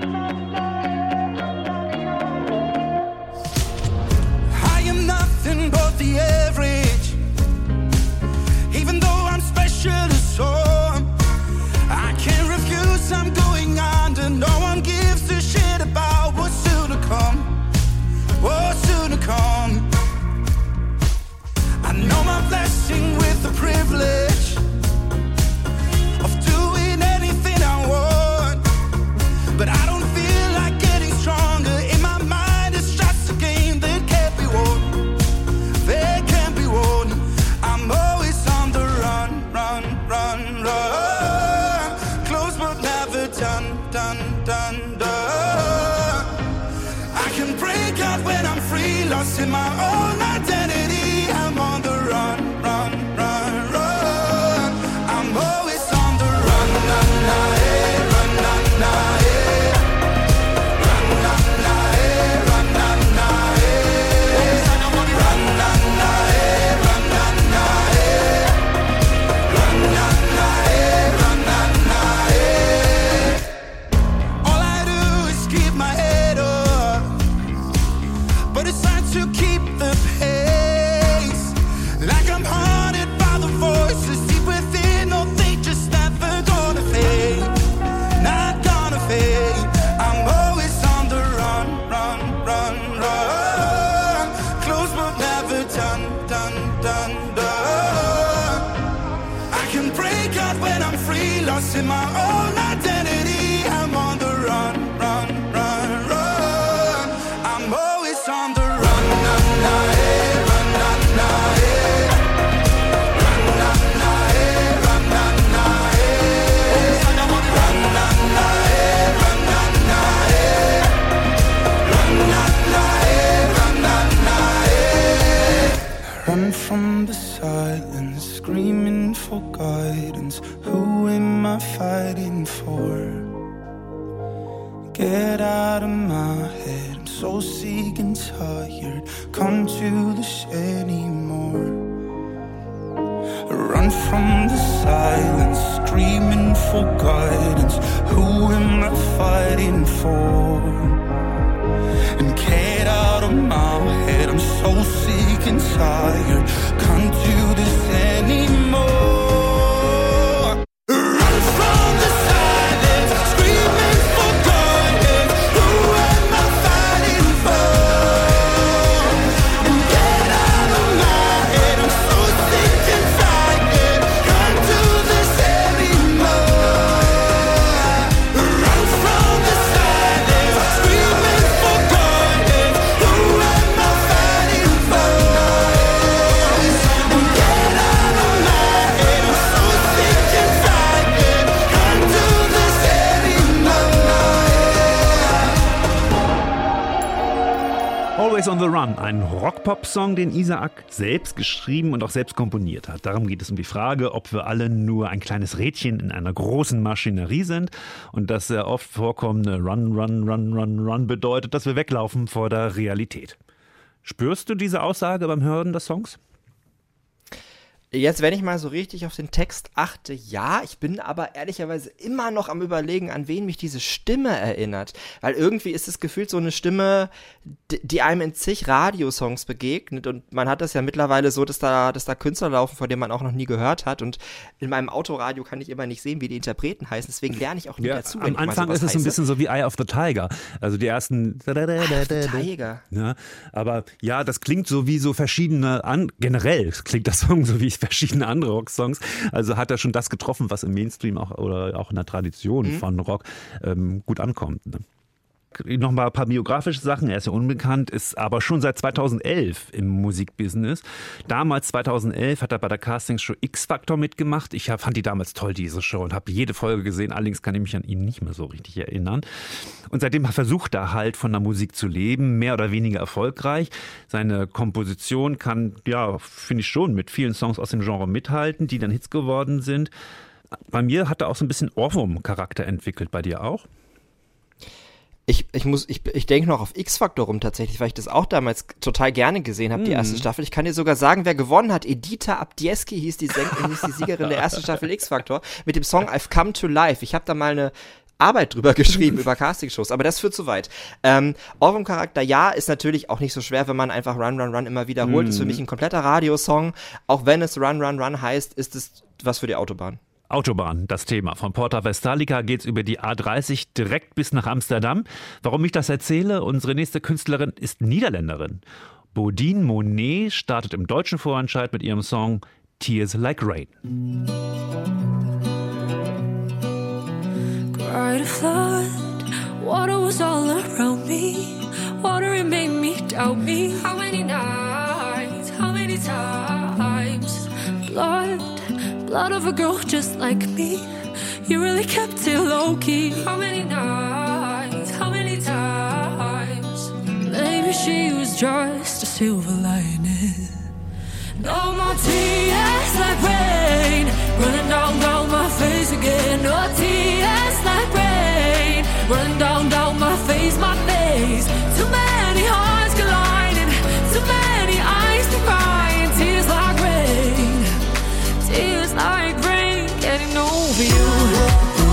I am nothing but the average, even though I'm special to some. I can't refuse, I'm going under. No one gives a shit about what's soon to come. What's soon to come. I know my blessing with the privilege of doing anything I want, but I don't feel like getting stronger. In my mind it's just a game that can't be won. That can't be won. I'm always on the run, run, run, run. Close but never done, done, done, done. I can break out when I'm free, lost in my own identity. I'm on the run, run, run, run. I'm always on the run, na, na, eh, run, na, na, eh. Run, na, na, eh, run, na, na, eh. Run, na, na, eh, run, na, na, eh. Run, na, na, eh, run, na, na, eh. All I do is keep my head up, but it's hard to keep the from the silence, screaming for guidance. Who am I fighting for? Get out of my head, I'm so sick and tired. Come to this anymore. Run from the silence, screaming for guidance. Who am I fighting for? And get out of my head, I'm so sick and tired. Can't do this anymore. Run from the silence, screaming for guidance. Who am I fighting for? And get out of my head, I'm so sick and tired. Can't do this anymore. Run from the silence, screaming for guidance. Who am I fighting for? And get out of my head, I'm so sick and tired. Can't do this anymore. Always on the Run, ein Rock-Pop-Song, den Isaac selbst geschrieben und auch selbst komponiert hat. Darum geht es um die Frage, ob wir alle nur ein kleines Rädchen in einer großen Maschinerie sind und das sehr oft vorkommende Run, Run, Run, Run, Run bedeutet, dass wir weglaufen vor der Realität. Spürst du diese Aussage beim Hören des Songs? Jetzt, wenn ich mal so richtig auf den Text achte, ja, ich bin aber ehrlicherweise immer noch am Überlegen, an wen mich diese Stimme erinnert. Weil irgendwie ist es gefühlt so eine Stimme, die einem in zig Radiosongs begegnet. Und man hat das ja mittlerweile so, dass da Künstler laufen, von denen man auch noch nie gehört hat. Und in meinem Autoradio kann ich immer nicht sehen, wie die Interpreten heißen. Deswegen lerne ich auch nie dazu. Am Anfang ist es ein bisschen so wie Eye of the Tiger. Also die ersten... Tiger. Ja, aber ja, das klingt so wie so verschiedene... Generell klingt das Song so wie verschiedene andere Rocksongs. Also hat er schon das getroffen, was im Mainstream auch oder auch in der Tradition von Rock gut ankommt. Ne? Noch mal ein paar biografische Sachen. Er ist ja unbekannt, ist aber schon seit 2011 im Musikbusiness. Damals, 2011, hat er bei der Castingshow X-Factor mitgemacht. Ich fand die damals toll, diese Show, und habe jede Folge gesehen. Allerdings kann ich mich an ihn nicht mehr so richtig erinnern. Und seitdem versucht er halt von der Musik zu leben, mehr oder weniger erfolgreich. Seine Komposition kann, ja, finde ich schon, mit vielen Songs aus dem Genre mithalten, die dann Hits geworden sind. Bei mir hat er auch so ein bisschen Ohrwurm-Charakter entwickelt. Bei dir auch? Ich denke noch auf X-Factor rum tatsächlich, weil ich das auch damals total gerne gesehen habe, die erste Staffel. Ich kann dir sogar sagen, wer gewonnen hat. Edita Abdieski hieß die Siegerin der ersten Staffel X-Factor mit dem Song I've Come to Life. Ich habe da mal eine Arbeit drüber geschrieben, über Castingshows, aber das führt zu weit. Ohrwurm-Charakter, ja, ist natürlich auch nicht so schwer, wenn man einfach Run, Run, Run immer wiederholt. Ist für mich ein kompletter Radiosong. Auch wenn es Run, Run, Run heißt, ist es was für die Autobahn. Autobahn, das Thema. Von Porta Westalica geht's über die A30 direkt bis nach Amsterdam. Warum ich das erzähle? Unsere nächste Künstlerin ist Niederländerin. Bodine Monet startet im deutschen Vorentscheid mit ihrem Song Tears Like Rain. Cried a flood, water was all around me. Water, it made me doubt me. How many nights, how many times? Blood of a girl just like me. You really kept it low-key. How many nights, how many times? Maybe she was just a silver lining. No more tears like rain running down my face again. No tears like rain running down my face, my face. Too many hearts colliding, too many eyes to cry. Tears like rain, tears like rain, getting over you.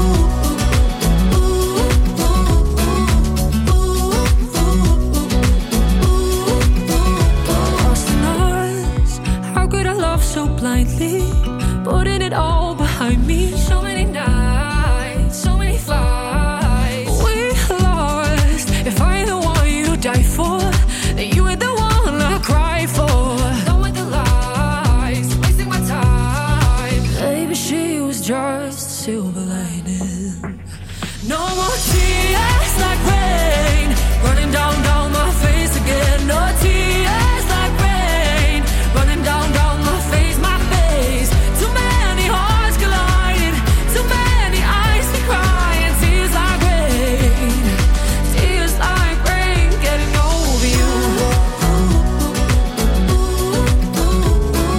So blindly, putting it all behind me. So many nights, so many fights. We lost. If I ain't the one you die for, then you ain't the one I cry for. Done with the lies, wasting my time. Maybe she was just a silver lining. No more tears like rain running down my face again. No tears like rain running down my face, my face. Too many hearts colliding, too many eyes to cry, and tears like rain, getting over you.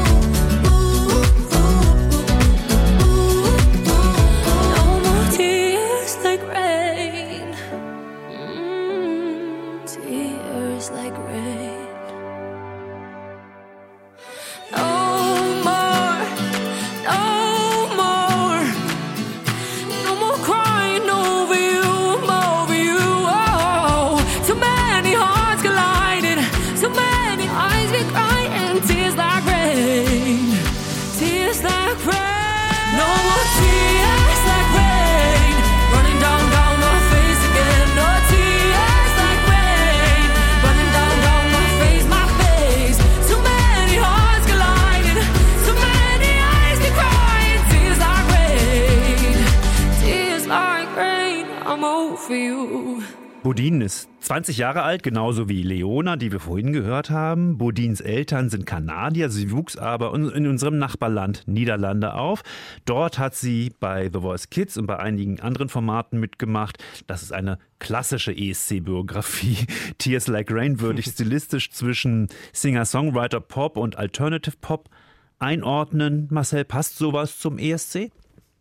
for you. Bodin ist 20 Jahre alt, genauso wie Leona, die wir vorhin gehört haben. Bodins Eltern sind Kanadier, sie wuchs aber in unserem Nachbarland Niederlande auf. Dort hat sie bei The Voice Kids und bei einigen anderen Formaten mitgemacht. Das ist eine klassische ESC-Biografie. Tears Like Rain würde ich stilistisch zwischen Singer-Songwriter Pop und Alternative Pop einordnen. Marcel, passt sowas zum ESC?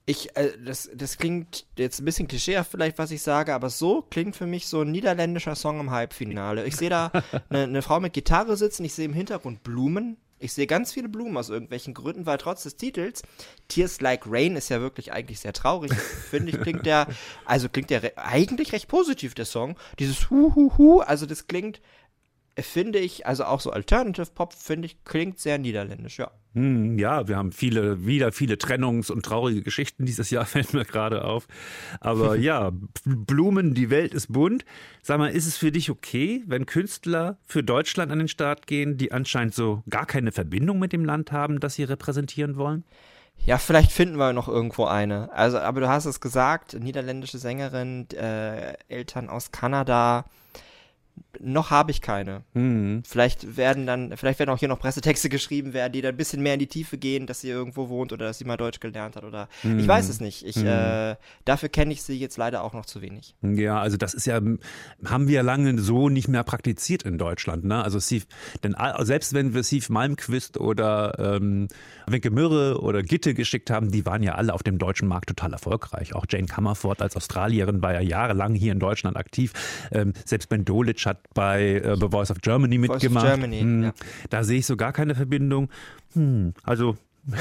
Das klingt jetzt ein bisschen klischeehaft vielleicht, was ich sage, aber so klingt für mich so ein niederländischer Song im Halbfinale. Ich sehe da eine Frau mit Gitarre sitzen, ich sehe im Hintergrund Blumen. Ich sehe ganz viele Blumen aus irgendwelchen Gründen, weil trotz des Titels Tears Like Rain ist ja wirklich eigentlich sehr traurig. Finde ich, klingt der eigentlich recht positiv, der Song. Dieses Hu, also das klingt, finde ich, also auch so Alternative Pop, finde ich, klingt sehr niederländisch, ja. Ja, wir haben viele Trennungs- und traurige Geschichten dieses Jahr, fällt mir gerade auf. Aber ja, Blumen, die Welt ist bunt. Sag mal, ist es für dich okay, wenn Künstler für Deutschland an den Start gehen, die anscheinend so gar keine Verbindung mit dem Land haben, das sie repräsentieren wollen? Ja, vielleicht finden wir noch irgendwo eine. Also, aber du hast es gesagt, niederländische Sängerin, Eltern aus Kanada. Noch habe ich keine. Vielleicht werden auch hier noch Pressetexte geschrieben werden, die dann ein bisschen mehr in die Tiefe gehen, dass sie irgendwo wohnt oder dass sie mal Deutsch gelernt hat oder ich weiß es nicht. Dafür kenne ich sie jetzt leider auch noch zu wenig. Ja, also das ist ja, haben wir lange so nicht mehr praktiziert in Deutschland, ne? Also selbst wenn wir Siv Malmkvist oder Wenke Mürre oder Gitte geschickt haben, die waren ja alle auf dem deutschen Markt total erfolgreich. Auch Jane Comerford als Australierin war ja jahrelang hier in Deutschland aktiv. Selbst Ben Dolic hat bei The Voice of Germany mitgemacht. Ja. Da sehe ich so gar keine Verbindung. Also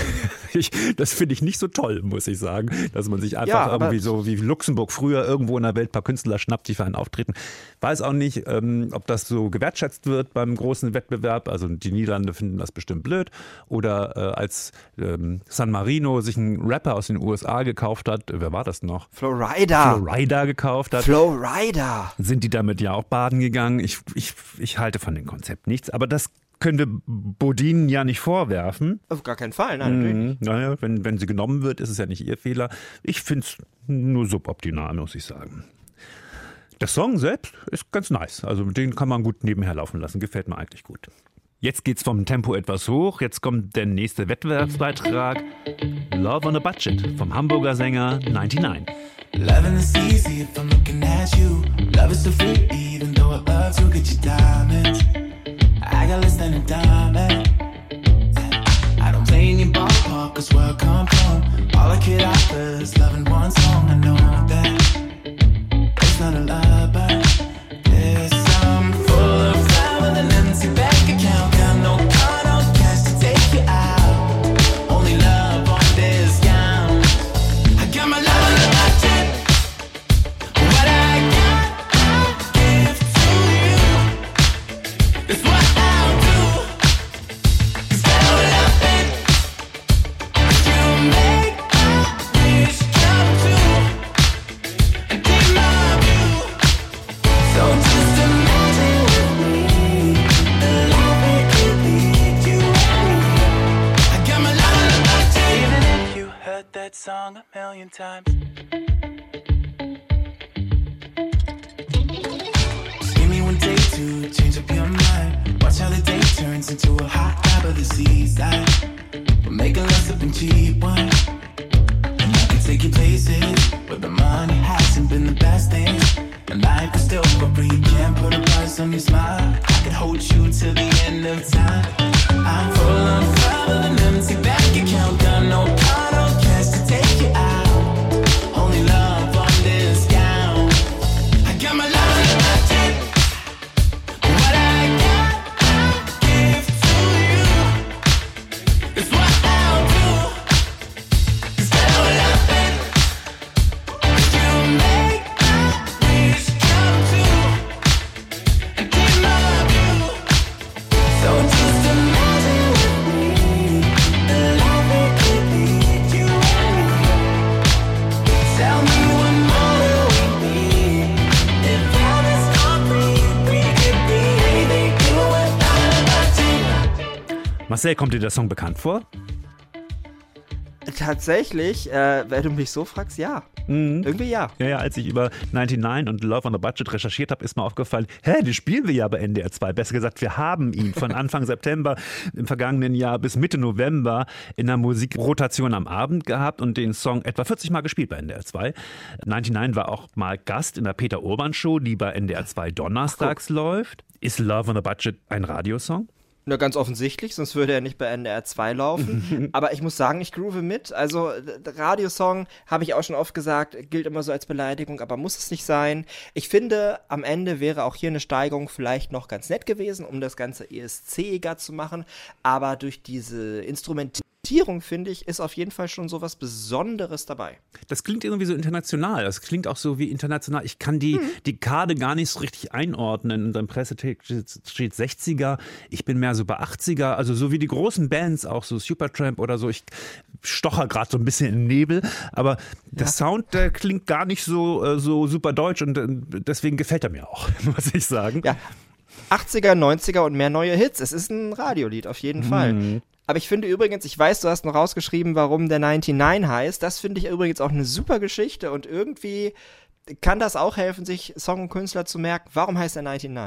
das finde ich nicht so toll, muss ich sagen, dass man sich einfach irgendwie so wie Luxemburg früher irgendwo in der Welt ein paar Künstler schnappt, die für einen auftreten. Weiß auch nicht, ob das so gewertschätzt wird beim großen Wettbewerb. Also die Niederlande finden das bestimmt blöd. Oder als San Marino sich einen Rapper aus den USA gekauft hat, wer war das noch? Flo Rida gekauft hat. Flo Rida. Sind die damit ja auch baden gegangen. Ich halte von dem Konzept nichts, aber das können wir Bodin ja nicht vorwerfen. Auf gar keinen Fall, nein, natürlich nicht. Naja, wenn sie genommen wird, ist es ja nicht ihr Fehler. Ich finde es nur suboptimal, muss ich sagen. Der Song selbst ist ganz nice. Also den kann man gut nebenher laufen lassen. Gefällt mir eigentlich gut. Jetzt geht's vom Tempo etwas hoch. Jetzt kommt der nächste Wettbewerbsbeitrag. Love on a Budget vom Hamburger Sänger 99. Loving is easy if I'm looking at you. Love is so free, even though I love to get you diamonds. I got less than a diamond. I don't play in your ballpark, cause where I come from, all I could offer is loving one song. I know that it's not a lie, but there's some full of time with an empty bank account. Got no car, no cash to take you out. Only love on discount. I got my love on the budget. What I got, I'll give to you. It's what I'll do. It's better love it. You make my wish come true. And keep my view. So just imagine with me the love it could lead you and me. I got my love on the budget. Even if you heard that song a million times. Give me one day to change up your mind. Watch how the day turns into a hot vibe of the seaside. We're making love sipping cheap wine. And I can take you places where the money hasn't been the best thing. And life is still for free. Can't put a price on your smile. I could hold you till the end of time. I'm full on fire with an empty bank account. Got no car, no cash to take you out. Only love on discount. I got my love on the budget. What I got, I'll give to you. It's what I'll do. It's better love it. You make my wish come true. And keep my view. So just imagine with me the love it could lead you and me. Tell me what more do we need? If love is complete, we could be anything you without a budget. Marcel, kommt dir der Song bekannt vor? tatsächlich, wenn du mich so fragst, ja. Irgendwie ja. Ja, als ich über 99 und Love on a Budget recherchiert habe, ist mir aufgefallen, den spielen wir ja bei NDR 2. Besser gesagt, wir haben ihn von Anfang September im vergangenen Jahr bis Mitte November in der Musikrotation am Abend gehabt und den Song etwa 40 Mal gespielt bei NDR 2. 99 war auch mal Gast in der Peter Urban Show, die bei NDR 2 donnerstags läuft. Ist Love on a Budget ein Radiosong? Na, ganz offensichtlich, sonst würde er nicht bei NDR 2 laufen. Aber ich muss sagen, ich groove mit. Also, Radiosong, habe ich auch schon oft gesagt, gilt immer so als Beleidigung, aber muss es nicht sein. Ich finde, am Ende wäre auch hier eine Steigerung vielleicht noch ganz nett gewesen, um das Ganze ESC-iger zu machen. Aber durch diese Instrumentierung, finde ich, ist auf jeden Fall schon so was Besonderes dabei. Das klingt irgendwie so international. Das klingt auch so wie international. Ich kann die Dekade gar nicht so richtig einordnen. In deinem Pressetext steht 60er. Ich bin mehr so bei 80er. Also so wie die großen Bands, auch so Supertramp oder so. Ich stocher gerade so ein bisschen im Nebel. Aber der Sound, der klingt gar nicht so super deutsch. Und deswegen gefällt er mir auch, muss ich sagen. Ja, 80er, 90er und mehr neue Hits. Es ist ein Radiolied, auf jeden Fall. Aber ich finde übrigens, ich weiß, du hast noch rausgeschrieben, warum der 99 heißt. Das finde ich übrigens auch eine super Geschichte und irgendwie kann das auch helfen, sich Song und Künstler zu merken. Warum heißt er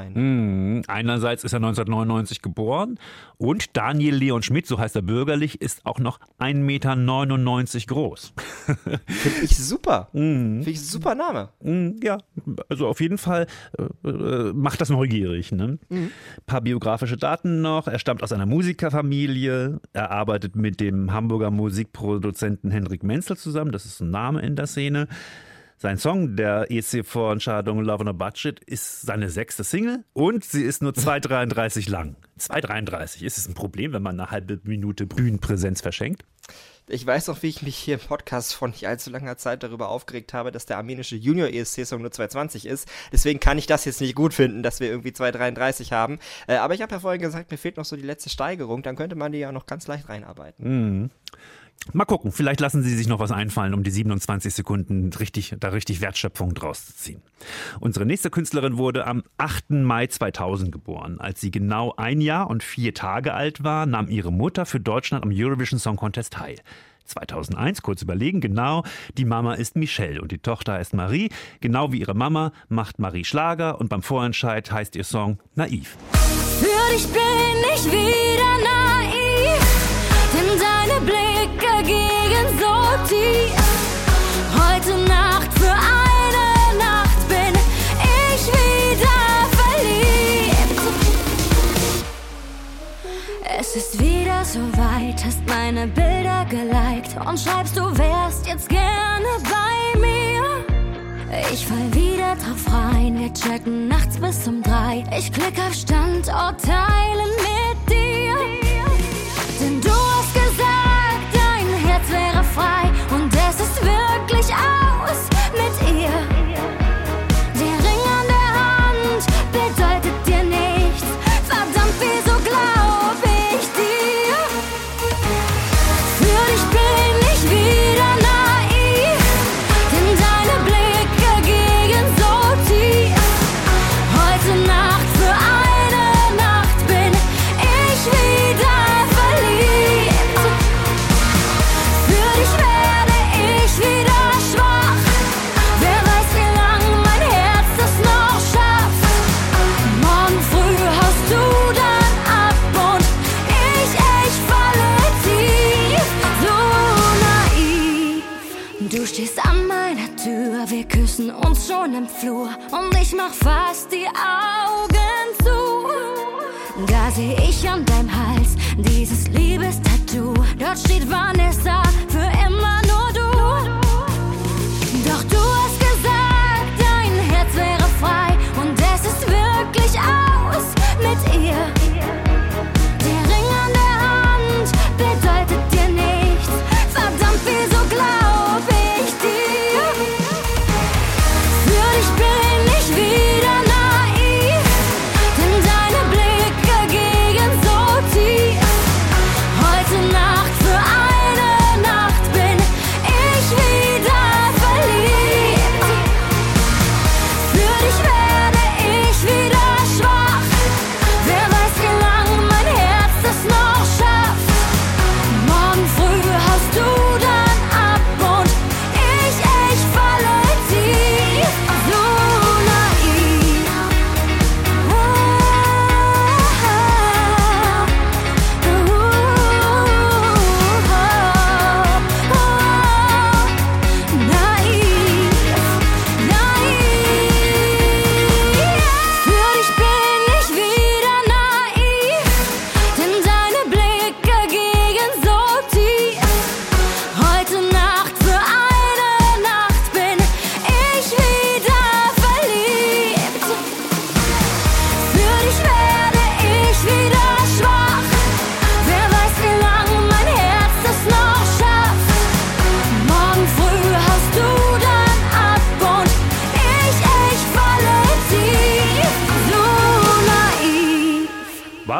99? Einerseits ist er 1999 geboren und Daniel Leon Schmidt, so heißt er bürgerlich, ist auch noch 1,99 Meter groß. Finde ich super. Finde ich ein super Name. Ja, also auf jeden Fall macht das neugierig. Ne? Paar biografische Daten noch. Er stammt aus einer Musikerfamilie. Er arbeitet mit dem Hamburger Musikproduzenten Henrik Menzel zusammen. Das ist ein Name in der Szene. Sein Song der ESC-Vorentscheidung Love on a Budget ist seine 6. Single und sie ist nur 2,33 lang. 2,33. Ist es ein Problem, wenn man eine halbe Minute Bühnenpräsenz verschenkt? Ich weiß noch, wie ich mich hier im Podcast vor nicht allzu langer Zeit darüber aufgeregt habe, dass der armenische Junior-ESC-Song nur 2,20 ist. Deswegen kann ich das jetzt nicht gut finden, dass wir irgendwie 2,33 haben. Aber ich habe ja vorhin gesagt, mir fehlt noch so die letzte Steigerung. Dann könnte man die ja noch ganz leicht reinarbeiten. Mal gucken, vielleicht lassen Sie sich noch was einfallen, um die 27 Sekunden richtig Wertschöpfung draus zu ziehen. Unsere nächste Künstlerin wurde am 8. Mai 2000 geboren. Als sie genau 1 Jahr und 4 Tage alt war, nahm ihre Mutter für Deutschland am Eurovision Song Contest teil. 2001, kurz überlegen, genau, die Mama ist Michelle und die Tochter heißt Marie. Genau wie ihre Mama macht Marie Schlager und beim Vorentscheid heißt ihr Song Naiv. Für dich bin ich wieder naiv, denn deine Blicke gehen so tief. Heute Nacht, für eine Nacht bin ich wieder verliebt. Es ist wieder soweit, hast meine Bilder geliked und schreibst, du wärst jetzt gerne bei mir. Ich fall wieder drauf rein, wir chatten nachts bis um 3. Ich klick auf Standort teilen mit dir. Denn du hast gesagt, dein Herz wäre frei und es ist wirklich aus mit ihr. Der Ring an der Hand bedeutet dir nichts, verdammt, wieso glaub ich dir? Für dich bin ich wieder naiv, denn deine Blicke gehen so tief. Heute Nacht, für eine Nacht bin ich wieder verliebt. Für dich werde ich wieder schwach. Wer weiß, wie lang mein Herz das noch schafft. Morgen früh haust du dann ab und ich falle tief. So naiv. Du stehst an meiner Tür, wir küssen uns schon im Flur und ich mach fast die Augen zu. Da seh ich an deinem Hals dieses Liebestattoo. Dort steht Vanessa, für immer nur du. Doch du hast gesagt, dein Herz wäre frei und es ist wirklich aus mit ihr. Der Ring an der Hand bedeutet dir nichts, verdammt, wieso glaub ich dir? Für dich bin ich wieder naiv, denn deine Blicke gehen so tief. Heute Nacht, für eine Nacht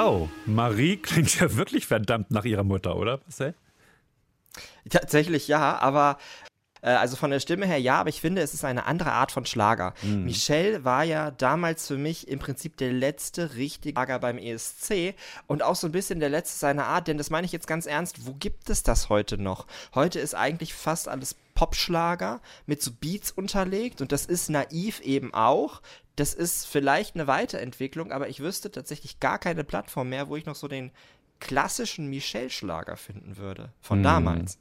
Wow, Marie klingt ja wirklich verdammt nach ihrer Mutter, oder Marcel? Tatsächlich ja, aber also von der Stimme her ja, aber ich finde, es ist eine andere Art von Schlager. Michelle war ja damals für mich im Prinzip der letzte richtige Schlager beim ESC und auch so ein bisschen der letzte seiner Art, denn das meine ich jetzt ganz ernst, wo gibt es das heute noch? Heute ist eigentlich fast alles Popschlager mit so Beats unterlegt und das ist naiv eben auch. Das ist vielleicht eine Weiterentwicklung, aber ich wüsste tatsächlich gar keine Plattform mehr, wo ich noch so den klassischen Michelle-Schlager finden würde, von damals.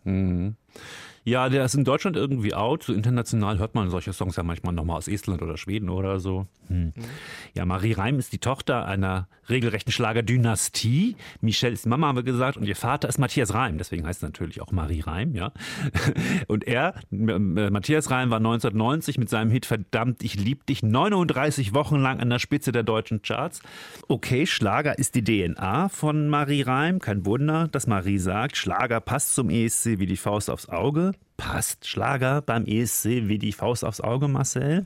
Ja, der ist in Deutschland irgendwie out. So international hört man solche Songs ja manchmal nochmal aus Estland oder Schweden oder so. Ja, Marie Reim ist die Tochter einer regelrechten Schlagerdynastie. Michelle ist Mama, haben wir gesagt, und ihr Vater ist Matthias Reim. Deswegen heißt es natürlich auch Marie Reim, ja. Und Matthias Reim, war 1990 mit seinem Hit Verdammt, ich lieb dich 39 Wochen lang an der Spitze der deutschen Charts. Okay, Schlager ist die DNA von Marie Reim. Kein Wunder, dass Marie sagt, Schlager passt zum ESC wie die Faust aufs Auge. Passt Schlager beim ESC wie die Faust aufs Auge, Marcel?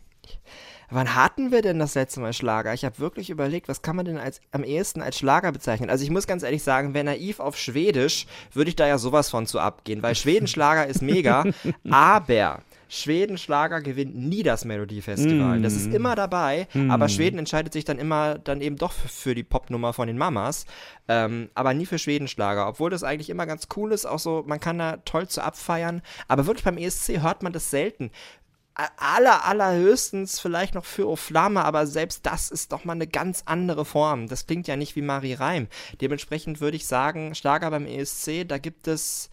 Wann hatten wir denn das letzte Mal Schlager? Ich habe wirklich überlegt, was kann man denn am ehesten als Schlager bezeichnen? Also ich muss ganz ehrlich sagen, wer naiv auf Schwedisch, würde ich da ja sowas von zu abgehen, weil Schwedenschlager ist mega, aber Schwedenschlager gewinnt nie das Melodiefestival. Das ist immer dabei, aber Schweden entscheidet sich dann eben doch für die Popnummer von den Mamas, aber nie für Schwedenschlager, obwohl das eigentlich immer ganz cool ist, auch so, man kann da toll zu abfeiern, aber wirklich beim ESC hört man das selten. Allerhöchstens vielleicht noch für O Flamme, aber selbst das ist doch mal eine ganz andere Form. Das klingt ja nicht wie Marie Reim. Dementsprechend würde ich sagen, Schlager beim ESC, da gibt es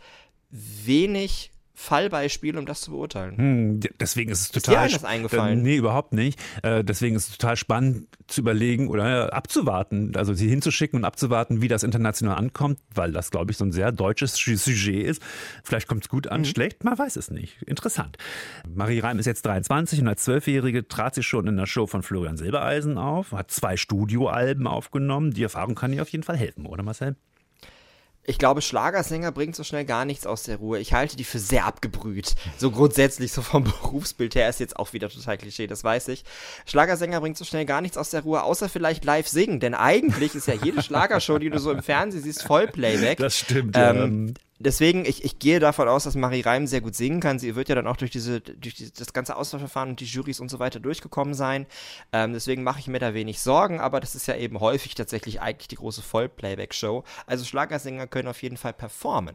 wenig Fallbeispiel, um das zu beurteilen. Deswegen ist es total. Ist dir eines eingefallen? Nee, überhaupt nicht. Deswegen ist es total spannend zu überlegen oder abzuwarten, also sie hinzuschicken und abzuwarten, wie das international ankommt, weil das, glaube ich, so ein sehr deutsches Sujet ist. Vielleicht kommt es gut an, schlecht, man weiß es nicht. Interessant. Marie Reim ist jetzt 23 und als 12-Jährige trat sie schon in der Show von Florian Silbereisen auf, hat 2 Studioalben aufgenommen. Die Erfahrung kann ihr auf jeden Fall helfen, oder Marcel? Ich glaube, Schlagersänger bringt so schnell gar nichts aus der Ruhe. Ich halte die für sehr abgebrüht. So grundsätzlich, so vom Berufsbild her, ist jetzt auch wieder total Klischee, das weiß ich. Schlagersänger bringt so schnell gar nichts aus der Ruhe, außer vielleicht live singen. Denn eigentlich ist ja jede Schlagershow, die du so im Fernsehen siehst, Vollplayback. Das stimmt, Deswegen, ich gehe davon aus, dass Marie Reim sehr gut singen kann. Sie wird ja dann auch durch das ganze Auswahlverfahren und die Jurys und so weiter durchgekommen sein. Deswegen mache ich mir da wenig Sorgen, aber das ist ja eben häufig tatsächlich eigentlich die große Vollplayback-Show. Also Schlagersänger können auf jeden Fall performen.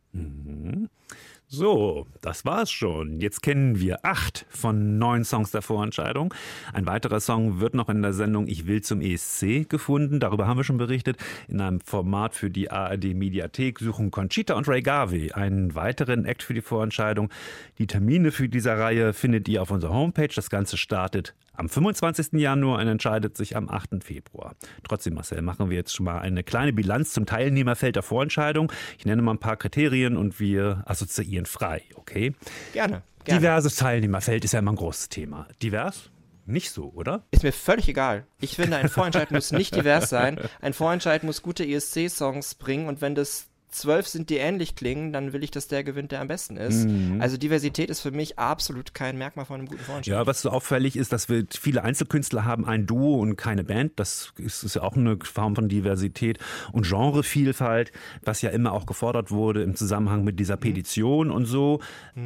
So, das war's schon. Jetzt kennen wir 8 von 9 Songs der Vorentscheidung. Ein weiterer Song wird noch in der Sendung Ich will zum ESC gefunden. Darüber haben wir schon berichtet. In einem Format für die ARD-Mediathek suchen Conchita und Ray Garvey einen weiteren Act für die Vorentscheidung. Die Termine für diese Reihe findet ihr auf unserer Homepage. Das Ganze startet am 25. Januar und entscheidet sich am 8. Februar. Trotzdem, Marcel, machen wir jetzt schon mal eine kleine Bilanz zum Teilnehmerfeld der Vorentscheidung. Ich nenne mal ein paar Kriterien und wir assoziieren frei, okay? Gerne. Diverses Teilnehmerfeld ist ja immer ein großes Thema. Divers? Nicht so, oder? Ist mir völlig egal. Ich finde, ein Vorentscheid muss nicht divers sein. Ein Vorentscheid muss gute ESC-Songs bringen und wenn das 12 sind, die ähnlich klingen, dann will ich, dass der gewinnt, der am besten ist. Also Diversität ist für mich absolut kein Merkmal von einem guten Vorentscheid. Ja, was so auffällig ist, dass wir viele Einzelkünstler haben, ein Duo und keine Band. Das ist ja auch eine Form von Diversität und Genrevielfalt, was ja immer auch gefordert wurde im Zusammenhang mit dieser Petition und so.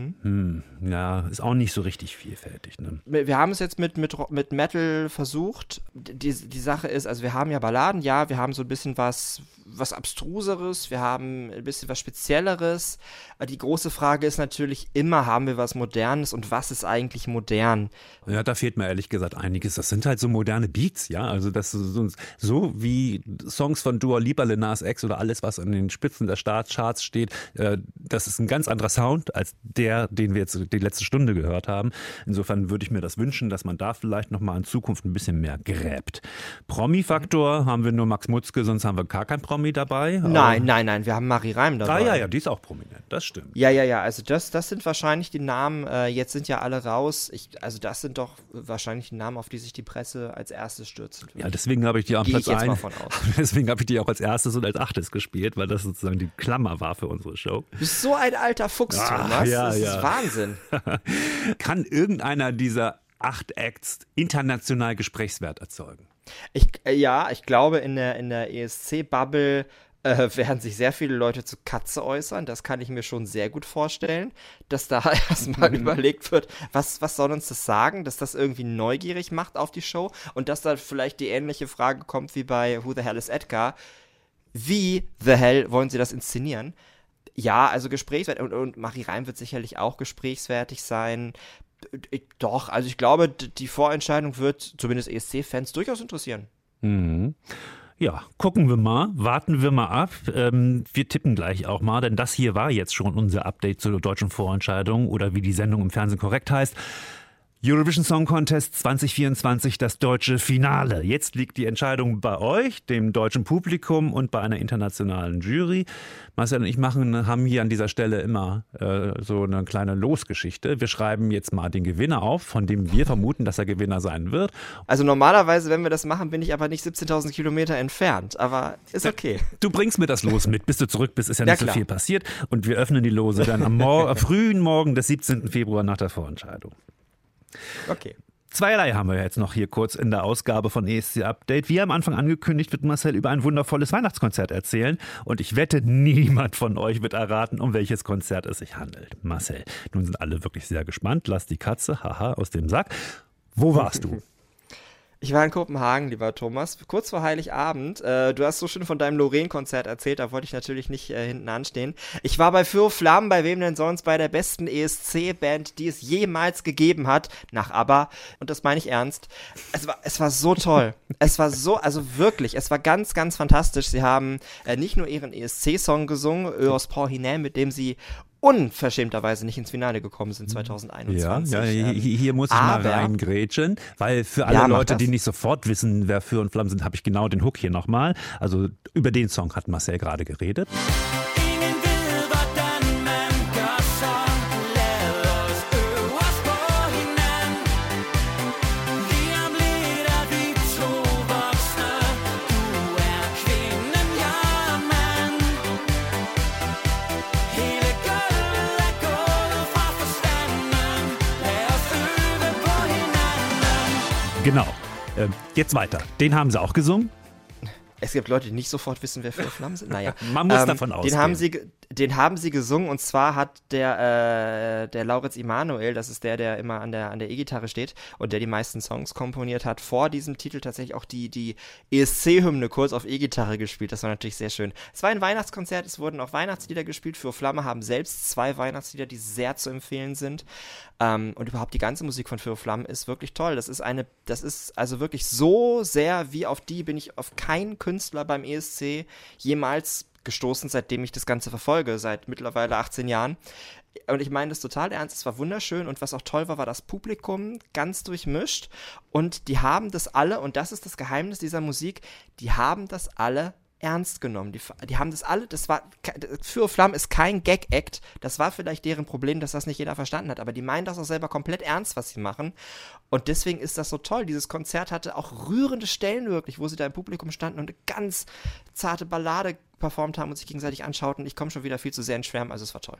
Ja, ist auch nicht so richtig vielfältig. Ne? Wir haben es jetzt mit Metal versucht. Die Sache ist, also wir haben ja Balladen, ja, wir haben so ein bisschen was Abstruseres, wir haben ein bisschen was Spezielleres. Die große Frage ist natürlich immer, haben wir was Modernes und was ist eigentlich modern? Ja, da fehlt mir ehrlich gesagt einiges. Das sind halt so moderne Beats, ja, also das so wie Songs von Dua Lipa, Lil Nas X oder alles, was an den Spitzen der Charts steht, das ist ein ganz anderer Sound als den wir jetzt die letzte Stunde gehört haben. Insofern würde ich mir das wünschen, dass man da vielleicht nochmal in Zukunft ein bisschen mehr gräbt. Promi-Faktor haben wir nur Max Mutzke, sonst haben wir gar kein Promi dabei. Nein, wir haben Marie Reim dabei. Ja, die ist auch prominent, das stimmt. Ja, also das sind wahrscheinlich die Namen, jetzt sind ja alle raus, also das sind doch wahrscheinlich die Namen, auf die sich die Presse als erstes stürzt. Ja, deswegen habe ich die am Platz 1. Deswegen habe ich die auch als erstes und als 8. gespielt, weil das sozusagen die Klammer war für unsere Show. Du bist so ein alter Fuchs, Thomas. Das ist Wahnsinn. Kann irgendeiner dieser 8 Acts international Gesprächswert erzeugen? Ich glaube, in der ESC-Bubble werden sich sehr viele Leute zu Katze äußern. Das kann ich mir schon sehr gut vorstellen, dass da erstmal überlegt wird, was soll uns das sagen, dass das irgendwie neugierig macht auf die Show und dass da vielleicht die ähnliche Frage kommt wie bei Who the Hell is Edgar? Wie the hell wollen sie das inszenieren? Ja, also gesprächswertig und Marie Reim wird sicherlich auch gesprächswertig sein. Doch, also ich glaube, die Vorentscheidung wird zumindest ESC-Fans durchaus interessieren. Mhm. Ja, gucken wir mal, warten wir mal ab. Wir tippen gleich auch mal, denn das hier war jetzt schon unser Update zur deutschen Vorentscheidung oder wie die Sendung im Fernsehen korrekt heißt. Eurovision Song Contest 2024, das deutsche Finale. Jetzt liegt die Entscheidung bei euch, dem deutschen Publikum und bei einer internationalen Jury. Marcel und ich haben hier an dieser Stelle immer so eine kleine Losgeschichte. Wir schreiben jetzt mal den Gewinner auf, von dem wir vermuten, dass er Gewinner sein wird. Also normalerweise, wenn wir das machen, bin ich aber nicht 17.000 Kilometer entfernt, aber ist okay. Du bringst mir das Los mit, bis du zurück bist, ist ja nicht so viel passiert. Und wir öffnen die Lose dann am frühen Morgen des 17. Februar nach der Vorentscheidung. Okay. Zweierlei haben wir jetzt noch hier kurz in der Ausgabe von ESC Update. Wie am Anfang angekündigt, wird Marcel über ein wundervolles Weihnachtskonzert erzählen. Und ich wette, niemand von euch wird erraten, um welches Konzert es sich handelt. Marcel, nun sind alle wirklich sehr gespannt. Lass die Katze, haha, aus dem Sack. Wo warst du? Ich war in Kopenhagen, lieber Thomas, kurz vor Heiligabend. Du hast so schön von deinem Loreen-Konzert erzählt, da wollte ich natürlich nicht hinten anstehen. Ich war bei Für Flammen, bei wem denn sonst, bei der besten ESC-Band, die es jemals gegeben hat, nach ABBA. Und das meine ich ernst. Es war so toll. Es war ganz, ganz fantastisch. Sie haben nicht nur ihren ESC-Song gesungen, Eos Por Hinem, mit dem sie unverschämterweise nicht ins Finale gekommen sind 2021. Ja, hier muss ich mal reingrätschen, weil für alle Leute, die nicht sofort wissen, wer Für und Flammen sind, habe ich genau den Hook hier nochmal. Also über den Song hat Marcel gerade geredet. Genau. Jetzt weiter. Den haben sie auch gesungen. Es gibt Leute, die nicht sofort wissen, wer Für Flammen sind. Naja. Man muss davon ausgehen. Den haben sie gesungen und zwar hat der Lauritz Immanuel, das ist der immer an der E-Gitarre steht und der die meisten Songs komponiert hat, vor diesem Titel tatsächlich auch die ESC-Hymne kurz auf E-Gitarre gespielt. Das war natürlich sehr schön. Es war ein Weihnachtskonzert, es wurden auch Weihnachtslieder gespielt. Für Flamme haben selbst 2 Weihnachtslieder, die sehr zu empfehlen sind. Und überhaupt die ganze Musik von Für Flammen ist wirklich toll. Das ist also wirklich so sehr wie auf die bin ich auf keinen Künstler beim ESC jemals gestoßen, seitdem ich das Ganze verfolge, seit mittlerweile 18 Jahren. Und ich meine das total ernst, es war wunderschön und was auch toll war das Publikum ganz durchmischt und die haben das alle, und das ist das Geheimnis dieser Musik, die haben das alle ernst genommen. Die haben das alle, Für Flammen ist kein Gag-Act, das war vielleicht deren Problem, dass das nicht jeder verstanden hat, aber die meinen das auch selber komplett ernst, was sie machen und deswegen ist das so toll. Dieses Konzert hatte auch rührende Stellen wirklich, wo sie da im Publikum standen und eine ganz zarte Ballade performt haben und sich gegenseitig anschauten. Ich komme schon wieder viel zu sehr ins Schwärmen, also es war toll.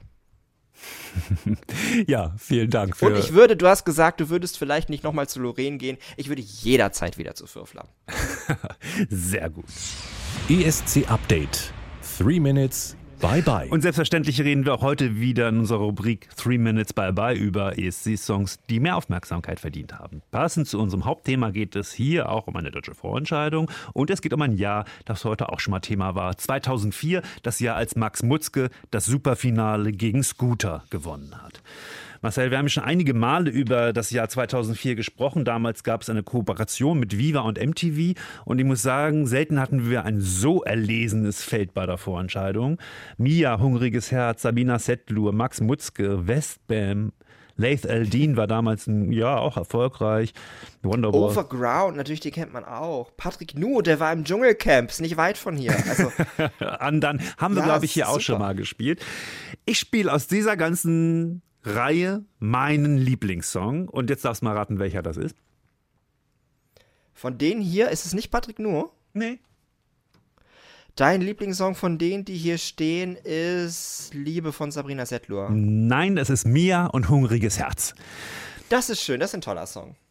Ja, vielen Dank. Und du hast gesagt, du würdest vielleicht nicht nochmal zu Loreen gehen. Ich würde jederzeit wieder zu Für Flammen. Sehr gut. ESC Update. 3 Minutes. Bye bye. Und selbstverständlich reden wir auch heute wieder in unserer Rubrik 3 Minutes Bye Bye über ESC-Songs, die mehr Aufmerksamkeit verdient haben. Passend zu unserem Hauptthema geht es hier auch um eine deutsche Vorentscheidung und es geht um ein Jahr, das heute auch schon mal Thema war. 2004, das Jahr, als Max Mutzke das Superfinale gegen Scooter gewonnen hat. Marcel, wir haben schon einige Male über das Jahr 2004 gesprochen. Damals gab es eine Kooperation mit Viva und MTV. Und ich muss sagen, selten hatten wir ein so erlesenes Feld bei der Vorentscheidung. Mia, Hungriges Herz, Sabina Settlur, Max Mutzke, Westbam, Laith Eldin war damals auch erfolgreich. Wonderwall. Overground, natürlich, die kennt man auch. Patrick Nu, der war im Dschungelcamp, ist nicht weit von hier. Also, Andan haben wir, glaube ich, hier auch schon mal gespielt. Ich spiele aus dieser ganzen Reihe meinen Lieblingssong. Und jetzt darfst du mal raten, welcher das ist. Von denen hier ist es nicht Patrick Nuhr? Nee. Dein Lieblingssong von denen, die hier stehen, ist Liebe von Sabrina Settlur. Nein, es ist Mia und Hungriges Herz. Das ist schön, das ist ein toller Song.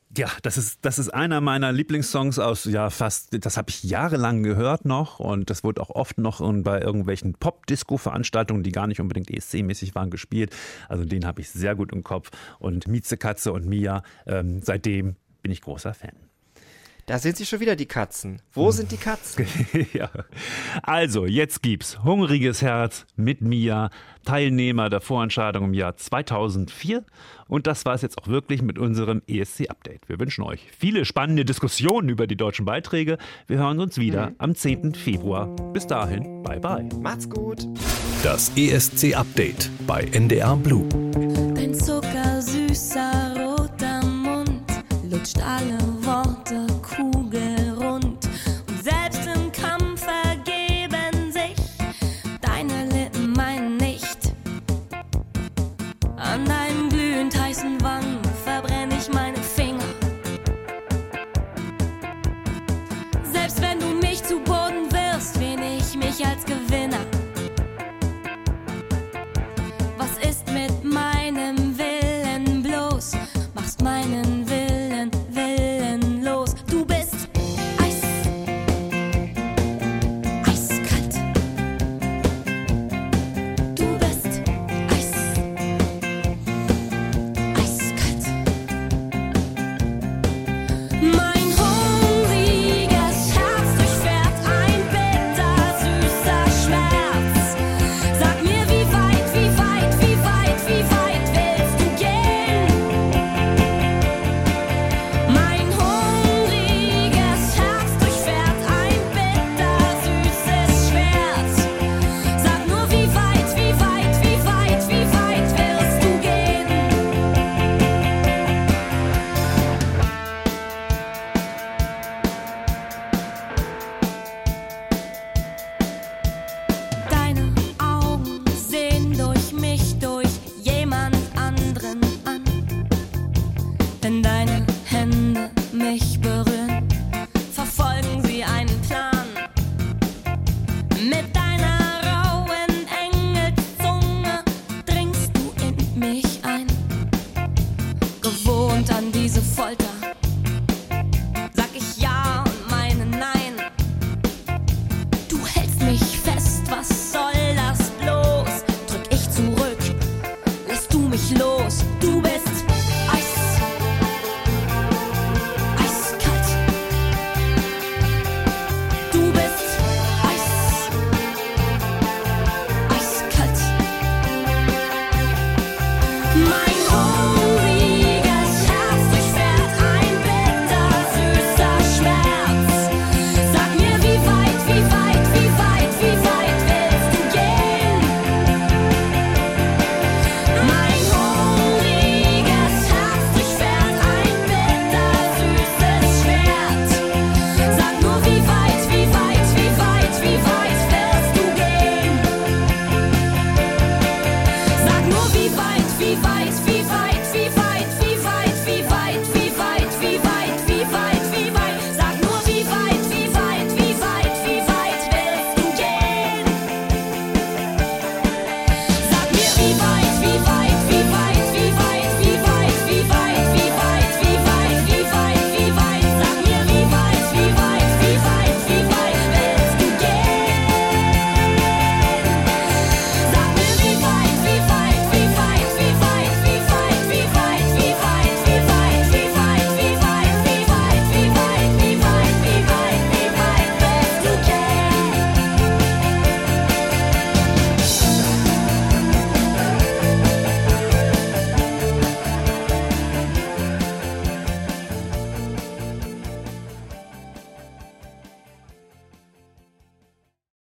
Ja, das ist einer meiner Lieblingssongs aus, das habe ich jahrelang gehört noch und das wurde auch oft noch bei irgendwelchen Pop-Disco-Veranstaltungen, die gar nicht unbedingt ESC-mäßig waren, gespielt. Also den habe ich sehr gut im Kopf und Miezekatze und Mia, seitdem bin ich großer Fan. Da sind sie schon wieder, die Katzen. Wo sind die Katzen? Ja. Also, jetzt gibt's Hungriges Herz mit Mia, Teilnehmer der Vorentscheidung im Jahr 2004. Und das war es jetzt auch wirklich mit unserem ESC-Update. Wir wünschen euch viele spannende Diskussionen über die deutschen Beiträge. Wir hören uns wieder am 10. Februar. Bis dahin, bye bye. Macht's gut. Das ESC-Update bei NDR Blue. Dein zuckersüßer roter Mund lutscht alle Worte